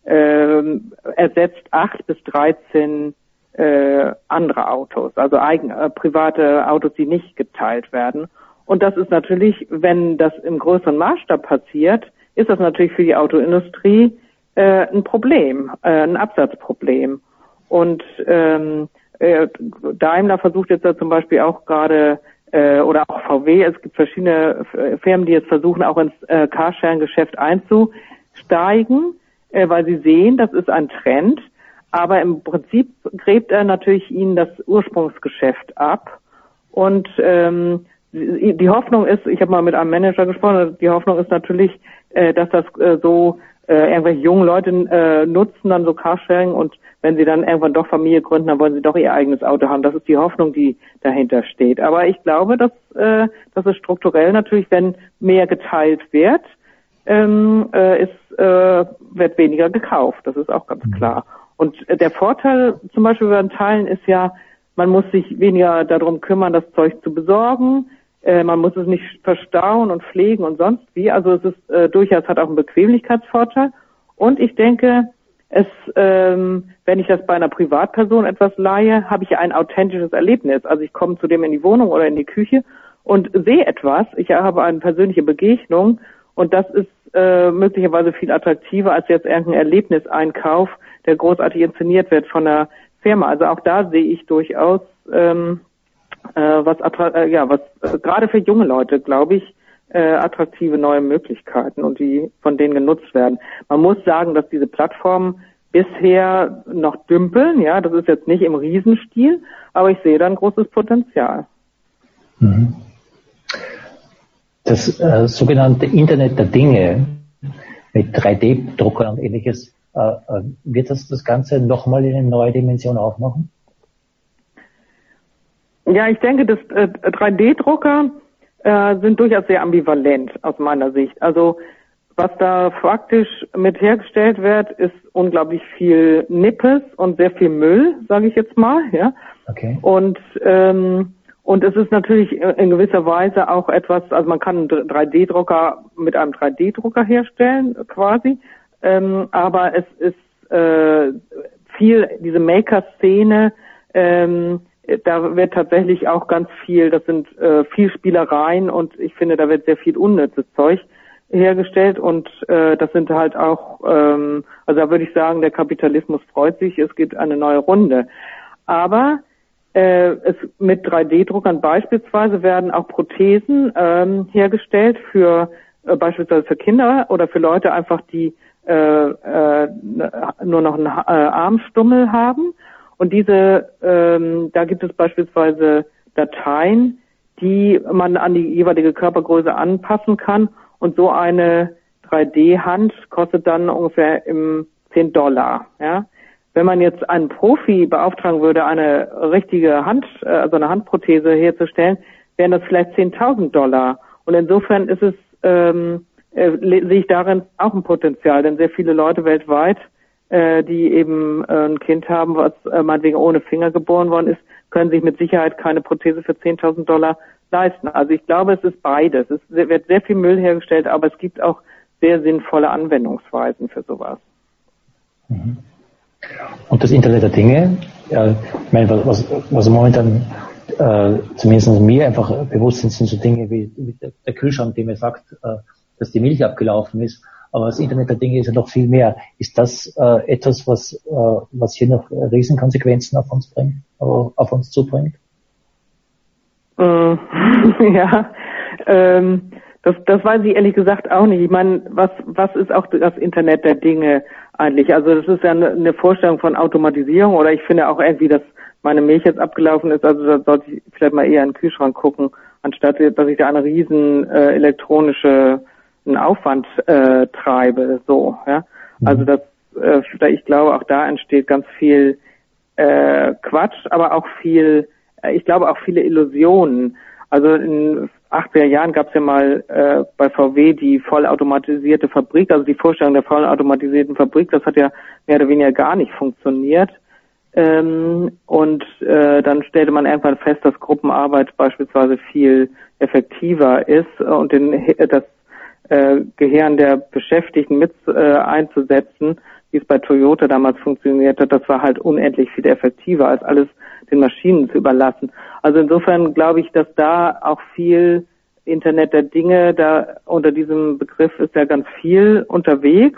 ersetzt 8 bis 13 andere Autos, also private Autos, die nicht geteilt werden. Und das ist natürlich, wenn das im größeren Maßstab passiert, ist das natürlich für die Autoindustrie ein Problem, ein Absatzproblem. Und Daimler versucht jetzt da zum Beispiel auch gerade, oder auch VW, es gibt verschiedene Firmen, die jetzt versuchen, auch ins Carsharing-Geschäft einzusteigen, weil sie sehen, das ist ein Trend. Aber im Prinzip gräbt er natürlich ihnen das Ursprungsgeschäft ab. Und die Hoffnung ist, ich habe mal mit einem Manager gesprochen, die Hoffnung ist natürlich, dass das irgendwelche jungen Leute nutzen dann so Carsharing und wenn sie dann irgendwann doch Familie gründen, dann wollen sie doch ihr eigenes Auto haben. Das ist die Hoffnung, die dahinter steht. Aber ich glaube, dass es strukturell natürlich, wenn mehr geteilt wird, wird weniger gekauft. Das ist auch ganz klar. Und der Vorteil zum Beispiel beim Teilen ist ja, man muss sich weniger darum kümmern, das Zeug zu besorgen. Man muss es nicht verstauen und pflegen und sonst wie. Also es ist durchaus hat auch einen Bequemlichkeitsvorteil. Und ich denke, wenn ich das bei einer Privatperson etwas leihe, habe ich ja ein authentisches Erlebnis. Also ich komme zu dem in die Wohnung oder in die Küche und sehe etwas. Ich habe eine persönliche Begegnung und das ist möglicherweise viel attraktiver als jetzt irgendein Erlebniseinkauf, der großartig inszeniert wird von der Firma. Also auch da sehe ich durchaus was gerade für junge Leute, glaube ich, attraktive neue Möglichkeiten und die von denen genutzt werden. Man muss sagen, dass diese Plattformen bisher noch dümpeln, ja, das ist jetzt nicht im Riesenstil, aber ich sehe da ein großes Potenzial. Mhm. Das sogenannte Internet der Dinge mit 3D-Druckern und ähnliches, wird das Ganze nochmal in eine neue Dimension aufmachen? Ja, ich denke, dass 3D-Drucker sind durchaus sehr ambivalent aus meiner Sicht. Also was da faktisch mit hergestellt wird, ist unglaublich viel Nippes und sehr viel Müll, sage ich jetzt mal. Ja. Okay. Und es ist natürlich in gewisser Weise auch etwas, also man kann einen 3D-Drucker mit einem 3D-Drucker herstellen quasi, aber es ist viel, diese Maker-Szene, da wird tatsächlich auch ganz viel, das sind viel Spielereien und ich finde, da wird sehr viel unnützes Zeug hergestellt und das sind halt auch, also da würde ich sagen, der Kapitalismus freut sich, es gibt eine neue Runde. Aber mit 3D-Druckern beispielsweise werden auch Prothesen hergestellt für beispielsweise für Kinder oder für Leute einfach, die nur noch einen Armstummel haben. Und da gibt es beispielsweise Dateien, die man an die jeweilige Körpergröße anpassen kann. Und so eine 3D-Hand kostet dann ungefähr $10. Ja? Wenn man jetzt einen Profi beauftragen würde, eine richtige Hand, also eine Handprothese herzustellen, wären das vielleicht $10.000. Und insofern ist es, sehe ich darin auch ein Potenzial, denn sehr viele Leute weltweit, die eben ein Kind haben, was meinetwegen ohne Finger geboren worden ist, können sich mit Sicherheit keine Prothese für $10.000 leisten. Also ich glaube, es ist beides. Es wird sehr viel Müll hergestellt, aber es gibt auch sehr sinnvolle Anwendungsweisen für sowas. Mhm. Und das Internet der Dinge, ich meine, was momentan zumindest mir einfach bewusst sind so Dinge wie der Kühlschrank, der mir sagt, dass die Milch abgelaufen ist. Aber das Internet der Dinge ist ja noch viel mehr. Ist das etwas, was hier noch Riesenkonsequenzen auf uns zubringt? Ja, das weiß ich ehrlich gesagt auch nicht. Ich meine, was ist auch das Internet der Dinge eigentlich? Also das ist ja eine Vorstellung von Automatisierung oder ich finde auch irgendwie, dass meine Milch jetzt abgelaufen ist, also da sollte ich vielleicht mal eher in den Kühlschrank gucken, anstatt dass ich da eine riesen elektronische Aufwand treibe, so, ja. Also ich glaube, auch da entsteht ganz viel Quatsch, aber auch ich glaube auch viele Illusionen. Also in 80er Jahren gab es ja mal bei VW die vollautomatisierte Fabrik, also die Vorstellung der vollautomatisierten Fabrik, das hat ja mehr oder weniger gar nicht funktioniert. Und dann stellte man irgendwann fest, dass Gruppenarbeit beispielsweise viel effektiver ist und das Gehirn der Beschäftigten mit einzusetzen, wie es bei Toyota damals funktioniert hat, das war halt unendlich viel effektiver, als alles den Maschinen zu überlassen. Also insofern glaube ich, dass da auch viel Internet der Dinge, da unter diesem Begriff ist ja ganz viel unterwegs.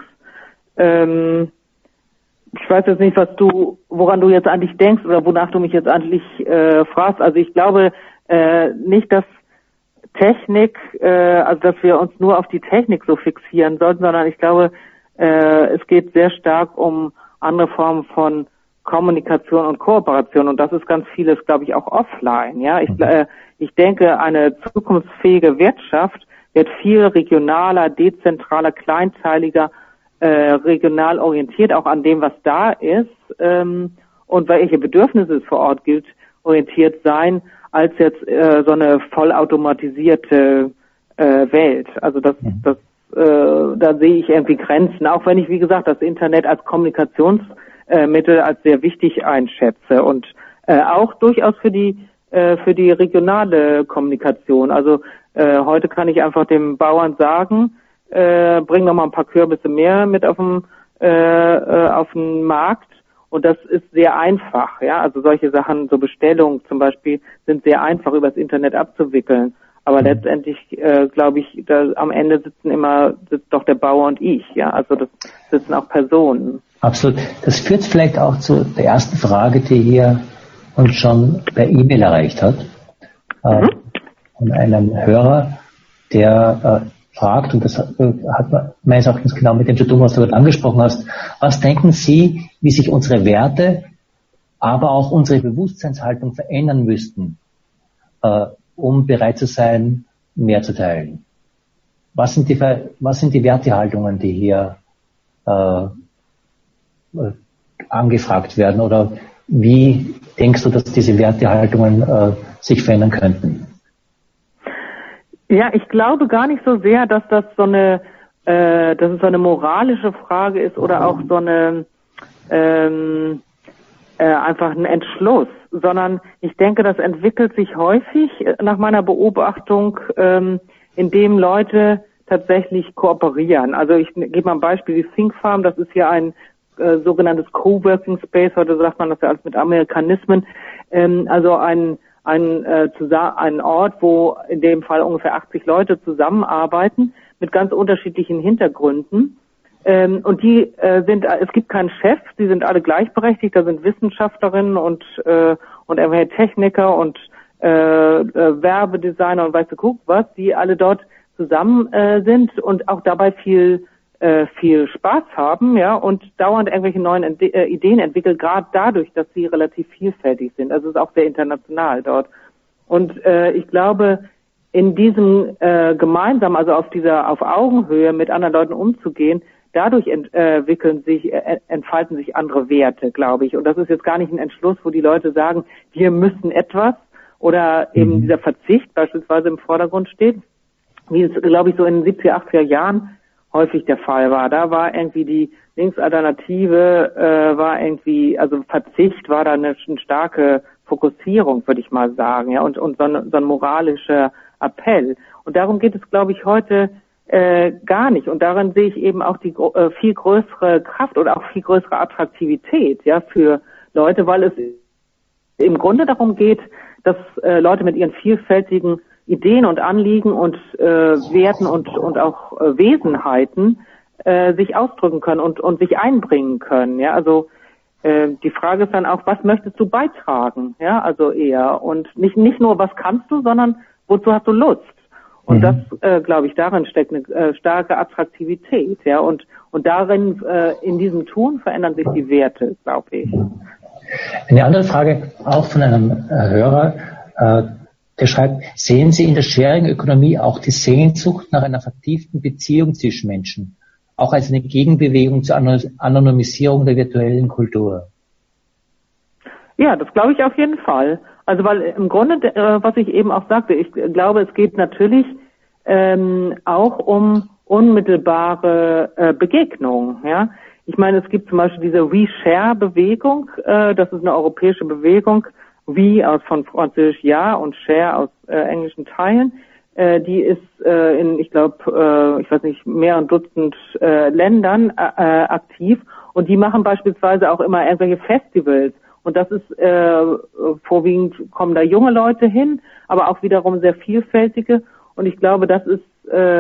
Ich weiß jetzt nicht, woran du jetzt eigentlich denkst oder wonach du mich jetzt eigentlich fragst. Also ich glaube nicht, dass Technik, also dass wir uns nur auf die Technik so fixieren sollten, sondern ich glaube, es geht sehr stark um andere Formen von Kommunikation und Kooperation und das ist ganz vieles, glaube ich, auch offline. Ja, ich denke, eine zukunftsfähige Wirtschaft wird viel regionaler, dezentraler, kleinteiliger, regional orientiert, auch an dem, was da ist und welche Bedürfnisse es vor Ort gilt, orientiert sein, als jetzt so eine vollautomatisierte Welt. Also da sehe ich irgendwie Grenzen, auch wenn ich, wie gesagt, das Internet als Kommunikationsmittel als sehr wichtig einschätze und auch durchaus für die regionale Kommunikation. Also heute kann ich einfach dem Bauern sagen, bring noch mal ein paar Kürbisse mehr mit auf den Markt. Und das ist sehr einfach, ja. Also solche Sachen, so Bestellungen zum Beispiel, sind sehr einfach übers Internet abzuwickeln. Aber letztendlich, glaube ich, am Ende sitzt doch der Bauer und ich, ja. Also das sitzen auch Personen. Absolut. Das führt vielleicht auch zu der ersten Frage, die hier uns schon per E-Mail erreicht hat. Von einem Hörer, der fragt, und das hat meines Erachtens genau mit dem zu tun, was du gerade angesprochen hast. Was denken Sie, wie sich unsere Werte, aber auch unsere Bewusstseinshaltung verändern müssten, um bereit zu sein, mehr zu teilen? was sind die Wertehaltungen, die hier angefragt werden, oder wie denkst du, dass diese Wertehaltungen sich verändern könnten? Ja, ich glaube gar nicht so sehr, dass das dass es so eine moralische Frage ist oder auch so eine einfach ein Entschluss, sondern ich denke, das entwickelt sich häufig nach meiner Beobachtung, indem Leute tatsächlich kooperieren. Also ich gebe mal ein Beispiel, die Think Farm, das ist ja ein sogenanntes Coworking Space, heute sagt man das ja alles mit Amerikanismen, also ein Ort, wo in dem Fall ungefähr 80 Leute zusammenarbeiten mit ganz unterschiedlichen Hintergründen. Und es gibt keinen Chef, die sind alle gleichberechtigt, da sind Wissenschaftlerinnen und irgendwelche Techniker und Werbedesigner und weißt du, guck was, die alle dort zusammen sind und auch dabei viel Spaß haben, ja, und dauernd irgendwelche neuen Ideen entwickeln, gerade dadurch, dass sie relativ vielfältig sind. Also es ist auch sehr international dort. Und ich glaube, in diesem gemeinsam, also auf Augenhöhe mit anderen Leuten umzugehen, dadurch entfalten sich andere Werte, glaube ich. Und das ist jetzt gar nicht ein Entschluss, wo die Leute sagen, wir müssen etwas oder eben dieser Verzicht beispielsweise im Vordergrund steht, wie es, glaube ich, so in den 70er, 80er Jahren häufig der Fall war. Da war irgendwie die Linksalternative, also Verzicht war da eine starke Fokussierung, würde ich mal sagen, ja, und so ein moralischer Appell. Und darum geht es, glaube ich, heute gar nicht. Und darin sehe ich eben auch die viel größere Kraft oder auch viel größere Attraktivität, ja, für Leute, weil es im Grunde darum geht, dass Leute mit ihren vielfältigen Ideen und Anliegen und Werten und auch Wesenheiten sich ausdrücken können und sich einbringen können. Ja, also die Frage ist dann auch, was möchtest du beitragen? Ja, also eher und nicht nur was kannst du, sondern wozu hast du Lust? Und das, glaube ich, darin steckt eine starke Attraktivität. Ja, und darin in diesem Tun verändern sich die Werte, glaube ich. Eine andere Frage auch von einem Hörer. Der schreibt, sehen Sie in der Sharing-Ökonomie auch die Sehnsucht nach einer vertieften Beziehung zwischen Menschen, auch als eine Gegenbewegung zur Anonymisierung der virtuellen Kultur? Ja, das glaube ich auf jeden Fall. Also weil im Grunde, was ich eben auch sagte, ich glaube, es geht natürlich auch um unmittelbare Begegnungen. Ja, ich meine, es gibt zum Beispiel diese WeShare-Bewegung, das ist eine europäische Bewegung, von Französisch Ja und Share aus englischen Teilen. Die ist in, ich glaube, mehreren Dutzend Ländern aktiv und die machen beispielsweise auch immer irgendwelche Festivals. Und das ist vorwiegend kommen da junge Leute hin, aber auch wiederum sehr vielfältige. Und ich glaube, das ist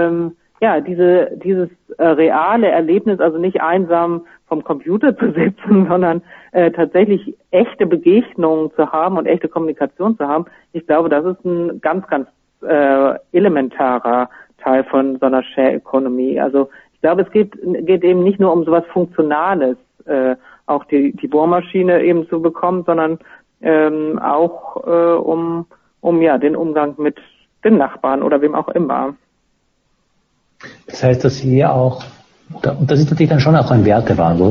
dieses reale Erlebnis, also nicht einsam vom Computer zu sitzen, sondern tatsächlich echte Begegnungen zu haben und echte Kommunikation zu haben. Ich glaube, das ist ein ganz, ganz elementarer Teil von so einer Share Economy. Also ich glaube, es geht eben nicht nur um sowas Funktionales, auch die Bohrmaschine eben zu bekommen, sondern auch um den Umgang mit den Nachbarn oder wem auch immer. Das heißt, dass hier auch, und das ist natürlich dann schon auch ein Wertewandel,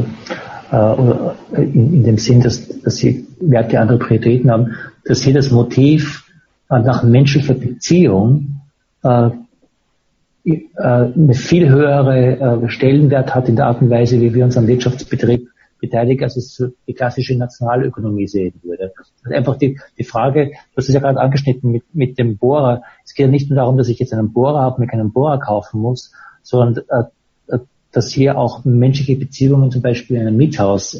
in dem Sinn, dass Sie Werte andere Prioritäten haben, dass hier das Motiv nach menschlicher Beziehung eine viel höhere Stellenwert hat in der Art und Weise, wie wir uns am Wirtschaftsbetrieb beteiligen, als es die klassische Nationalökonomie sehen würde. Und einfach die Frage, du hast es ja gerade angeschnitten mit dem Bohrer. Es geht ja nicht nur darum, dass ich jetzt einen Bohrer habe, mir keinen Bohrer kaufen muss, sondern dass hier auch menschliche Beziehungen zum Beispiel in einem Mietshaus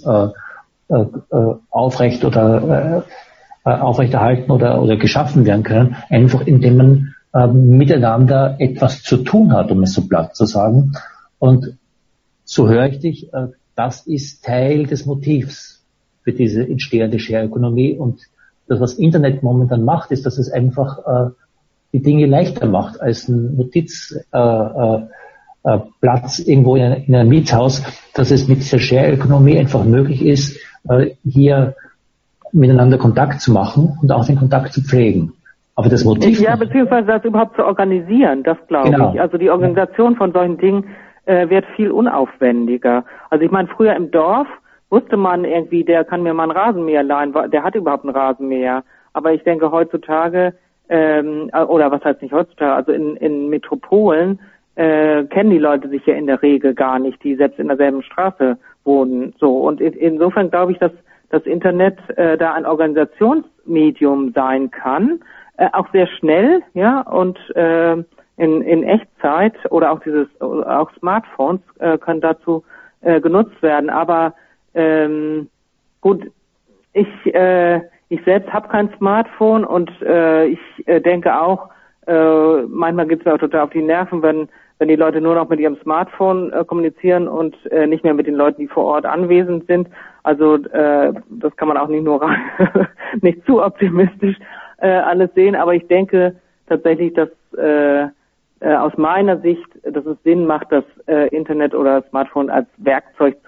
aufrechterhalten oder geschaffen werden können, einfach indem man miteinander etwas zu tun hat, um es so platt zu sagen. Und so höre ich dich, das ist Teil des Motivs für diese entstehende Share-Ökonomie. Und das, was Internet momentan macht, ist, dass es einfach die Dinge leichter macht als ein Notizplatz irgendwo in einem Mietshaus, dass es mit dieser Share-Ökonomie einfach möglich ist, hier miteinander Kontakt zu machen und auch den Kontakt zu pflegen. Aber das Motiv... Ja, beziehungsweise das überhaupt zu organisieren, das glaube ich. Also die Organisation von solchen Dingen wird viel unaufwendiger. Also ich meine, früher im Dorf wusste man irgendwie, der kann mir mal einen Rasenmäher leihen, der hat überhaupt einen Rasenmäher. Aber ich denke heutzutage, oder was heißt nicht heutzutage, also in Metropolen kennen die Leute sich ja in der Regel gar nicht, die selbst in derselben Straße wohnen. So, und insofern glaube ich, dass das Internet da ein Organisationsmedium sein kann, auch sehr schnell, ja, und in Echtzeit oder auch Smartphones können dazu genutzt werden. Aber gut, ich selbst habe kein Smartphone und ich denke auch, manchmal geht's mir auch total auf die Nerven, wenn die Leute nur noch mit ihrem Smartphone kommunizieren und nicht mehr mit den Leuten, die vor Ort anwesend sind. Also das kann man auch nicht zu optimistisch alles sehen, aber ich denke tatsächlich, dass aus meiner Sicht, dass es Sinn macht, das Internet oder Smartphone als Werkzeug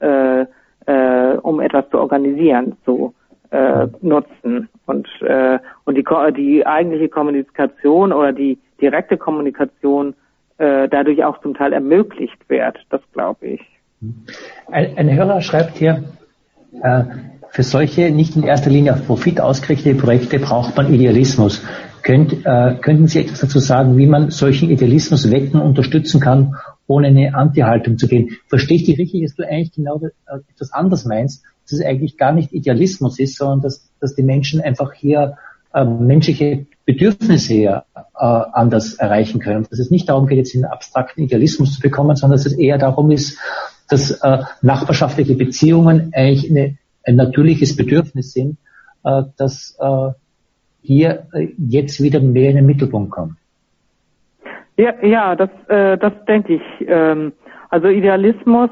um etwas zu organisieren, zu nutzen und die eigentliche Kommunikation oder die direkte Kommunikation dadurch auch zum Teil ermöglicht wird. Das glaube ich. Ein Hörer schreibt hier, für solche nicht in erster Linie auf Profit ausgerichtete Projekte braucht man Idealismus. Könnten Sie etwas dazu sagen, wie man solchen Idealismus wecken und unterstützen kann, ohne eine Anti-Haltung zu gehen? Verstehe ich dich richtig, dass du eigentlich genau etwas anderes meinst, dass es eigentlich gar nicht Idealismus ist, sondern dass die Menschen einfach hier menschliche Bedürfnisse hier anders erreichen können. Dass es nicht darum geht, jetzt einen abstrakten Idealismus zu bekommen, sondern dass es eher darum ist, dass nachbarschaftliche Beziehungen eigentlich ein natürliches Bedürfnis sind, dass hier jetzt wieder mehr in den Mittelpunkt kommt. Ja, das denke ich. Also Idealismus,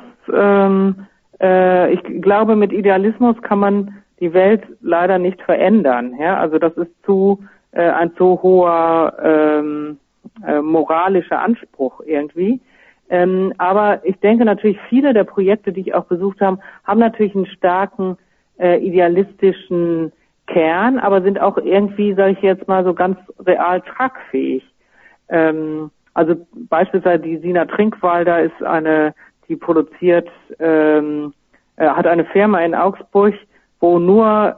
ich glaube, mit Idealismus kann man die Welt leider nicht verändern. Ja, also das ist ein zu hoher moralischer Anspruch irgendwie. Aber ich denke natürlich, viele der Projekte, die ich auch besucht habe, haben natürlich einen starken idealistischen Kern, aber sind auch irgendwie, sage ich jetzt mal, so ganz real tragfähig. Also beispielsweise die Sina Trinkwalder ist die produziert, hat eine Firma in Augsburg, wo nur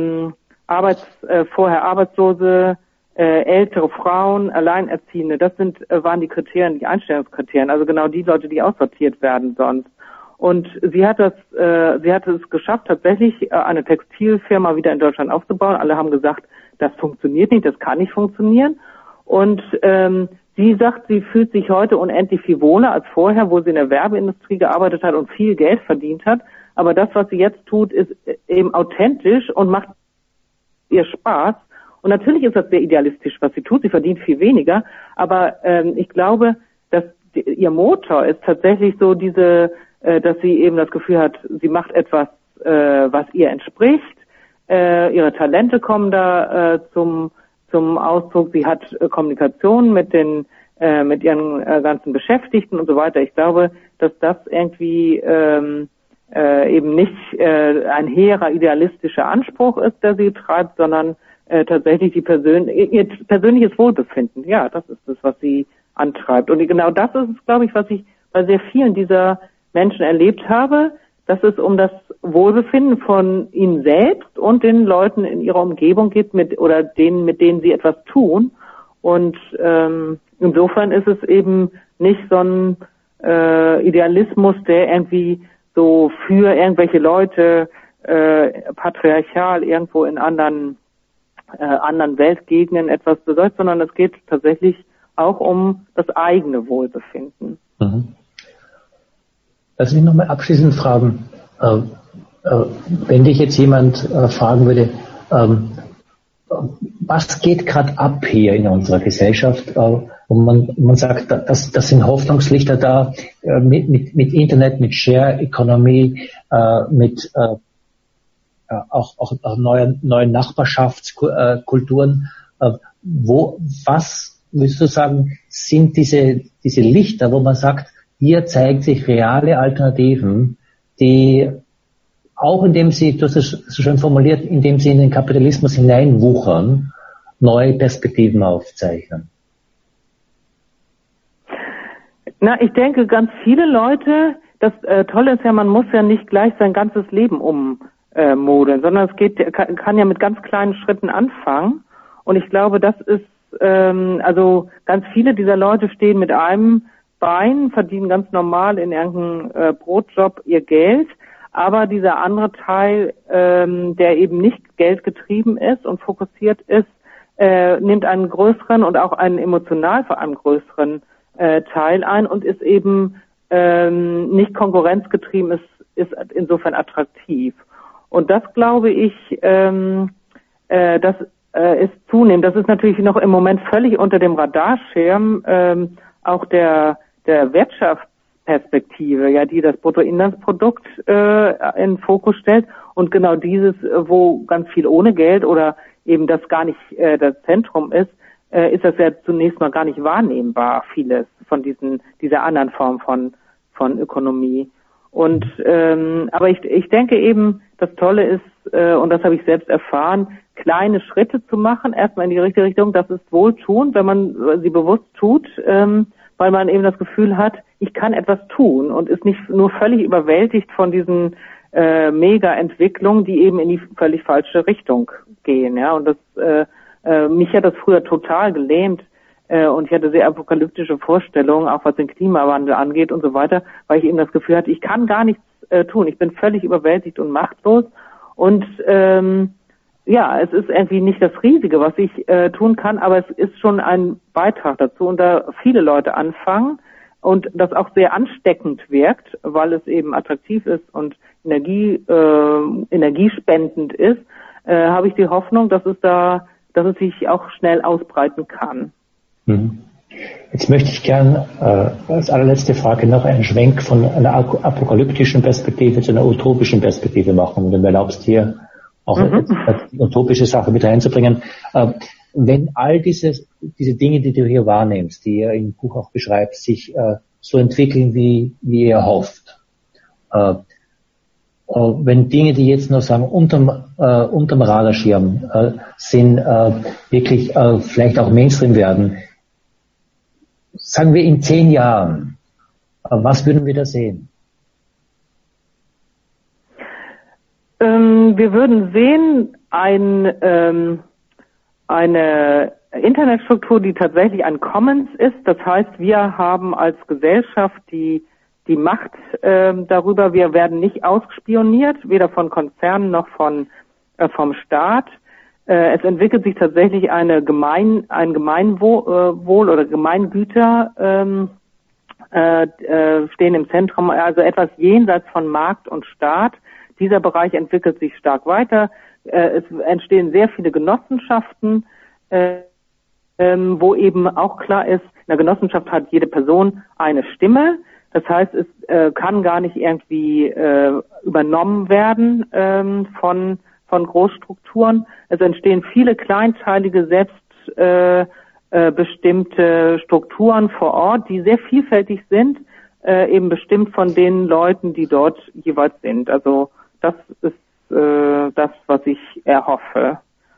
vorher arbeitslose ältere Frauen, Alleinerziehende, das waren die Kriterien, die Einstellungskriterien, also genau die Leute, die aussortiert werden sonst. Und sie hat es geschafft, tatsächlich eine Textilfirma wieder in Deutschland aufzubauen. Alle haben gesagt, das funktioniert nicht, das kann nicht funktionieren. Und sie sagt, sie fühlt sich heute unendlich viel wohler als vorher, wo sie in der Werbeindustrie gearbeitet hat und viel Geld verdient hat. Aber das, was sie jetzt tut, ist eben authentisch und macht ihr Spaß. Und natürlich ist das sehr idealistisch, was sie tut. Sie verdient viel weniger. Aber ich glaube, dass ihr Motor ist tatsächlich so dass sie eben das Gefühl hat, sie macht etwas, was ihr entspricht. Ihre Talente kommen da zum Ausdruck. Sie hat Kommunikation mit ihren ganzen Beschäftigten und so weiter. Ich glaube, dass das irgendwie eben nicht ein hehrer idealistischer Anspruch ist, der sie treibt, sondern tatsächlich ihr persönliches Wohlbefinden. Ja, das ist das, was sie antreibt. Und genau das ist es, glaube ich, was ich bei sehr vielen dieser Menschen erlebt habe, dass es um das Wohlbefinden von ihnen selbst und den Leuten in ihrer Umgebung geht, mit denen sie etwas tun. Und insofern ist es eben nicht so ein Idealismus, der irgendwie so für irgendwelche Leute patriarchal irgendwo in anderen Weltgegenden etwas bedeutet, sondern es geht tatsächlich auch um das eigene Wohlbefinden. Mhm. Lass mich nochmal abschließend fragen, wenn dich jetzt jemand fragen würde, was geht gerade ab hier in unserer Gesellschaft, wo man sagt, das sind Hoffnungslichter da, mit Internet, mit Share Economy, mit auch neuen Nachbarschaftskulturen, was würdest du sagen, sind diese Lichter, wo man sagt, hier zeigen sich reale Alternativen, die auch indem sie, du hast es so schön formuliert, indem sie in den Kapitalismus hineinwuchern, neue Perspektiven aufzeichnen? Na, ich denke, ganz viele Leute, das Tolle ist ja, man muss ja nicht gleich sein ganzes Leben ummodeln, sondern es kann ja mit ganz kleinen Schritten anfangen. Und ich glaube, das ist, also ganz viele dieser Leute stehen mit einem Bein, verdienen ganz normal in irgendeinem Brotjob ihr Geld. Aber dieser andere Teil, der eben nicht geldgetrieben ist und fokussiert ist, nimmt einen größeren und auch einen emotional vor allem größeren Teil ein und ist eben nicht konkurrenzgetrieben, ist insofern attraktiv. Und das glaube ich, das ist zunehmend. Das ist natürlich noch im Moment völlig unter dem Radarschirm auch der Wirtschaftsperspektive, ja, die das Bruttoinlandsprodukt in den Fokus stellt. Und genau dieses, wo ganz viel ohne Geld oder eben das gar nicht das Zentrum ist das ja zunächst mal gar nicht wahrnehmbar, vieles von dieser anderen Form von Ökonomie. Und aber ich denke eben, das Tolle ist, und das habe ich selbst erfahren, kleine Schritte zu machen, erstmal in die richtige Richtung, das ist wohltuend, wenn man sie bewusst tut, weil man eben das Gefühl hat, ich kann etwas tun und ist nicht nur völlig überwältigt von diesen Mega-Entwicklungen, die eben in die völlig falsche Richtung gehen. Ja, und das mich hat das früher total gelähmt und ich hatte sehr apokalyptische Vorstellungen, auch was den Klimawandel angeht und so weiter, weil ich eben das Gefühl hatte, ich kann gar nichts tun. Ich bin völlig überwältigt und machtlos und ja, es ist irgendwie nicht das Riesige, was ich tun kann, aber es ist schon ein Beitrag dazu und da viele Leute anfangen und das auch sehr ansteckend wirkt, weil es eben attraktiv ist und energiespendend ist, habe ich die Hoffnung, dass es sich auch schnell ausbreiten kann. Jetzt möchte ich gern als allerletzte Frage noch einen Schwenk von einer apokalyptischen Perspektive zu einer utopischen Perspektive machen. Und du erlaubst hier auch die utopische Sache mit reinzubringen. Wenn all diese Dinge, die du hier wahrnimmst, die ihr im Buch auch beschreibst, sich so entwickeln, wie ihr hofft, wenn Dinge, die jetzt noch sagen, unterm Radarschirm sind, wirklich vielleicht auch Mainstream werden, sagen wir in 10 Jahren, was würden wir da sehen? Wir würden sehen, eine Internetstruktur, die tatsächlich ein Commons ist. Das heißt, wir haben als Gesellschaft die Macht darüber. Wir werden nicht ausspioniert, weder von Konzernen noch vom Staat. Es entwickelt sich tatsächlich ein Gemeinwohl oder Gemeingüter stehen im Zentrum, also etwas jenseits von Markt und Staat. Dieser Bereich entwickelt sich stark weiter. Es entstehen sehr viele Genossenschaften, wo eben auch klar ist, in der Genossenschaft hat jede Person eine Stimme. Das heißt, es kann gar nicht irgendwie übernommen werden von Großstrukturen. Es entstehen viele kleinteilige, selbstbestimmte Strukturen vor Ort, die sehr vielfältig sind, eben bestimmt von den Leuten, die dort jeweils sind. Also das ist das, was ich erhoffe.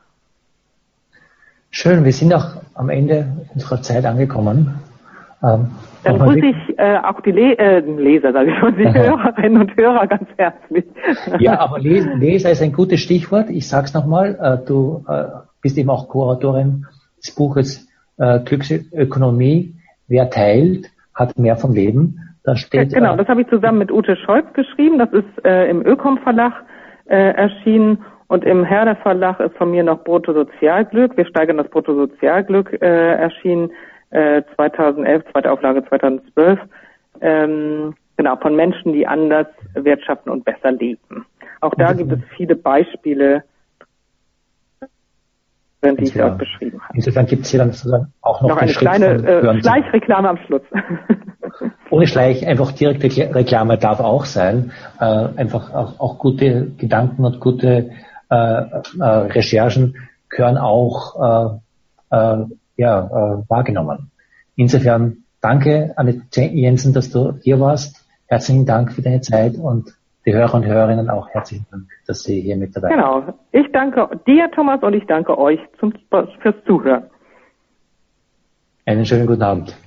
Schön, wir sind auch am Ende unserer Zeit angekommen. Dann grüße ich auch die Leser, sage ich schon, die Hörerinnen und Hörer ganz herzlich. Ja, aber Leser ist ein gutes Stichwort. Ich sag's nochmal, du bist eben auch Co-Autorin des Buches Glücksökonomie. Wer teilt, hat mehr vom Leben. Da steht, genau, das habe ich zusammen mit Ute Scholz geschrieben. Das ist im Ökom Verlag erschienen. Und im Herder Verlag ist von mir noch Bruttosozialglück. Wir steigern das Bruttosozialglück erschienen 2011, zweite Auflage 2012. Genau, von Menschen, die anders wirtschaften und besser leben. Auch da gibt es viele Beispiele, die ich dort beschrieben habe. Insofern gibt es hier dann sozusagen auch noch eine kleine Schleichreklame am Schluss. Ohne Schleich, einfach direkte Reklame darf auch sein. Einfach auch gute Gedanken und gute Recherchen gehören auch wahrgenommen. Insofern danke, Annette Jensen, dass du hier warst. Herzlichen Dank für deine Zeit und die Hörer und Hörerinnen auch herzlichen Dank, dass Sie hier mit dabei sind. Genau. Ich danke dir, Thomas, und ich danke euch fürs Zuhören. Einen schönen guten Abend.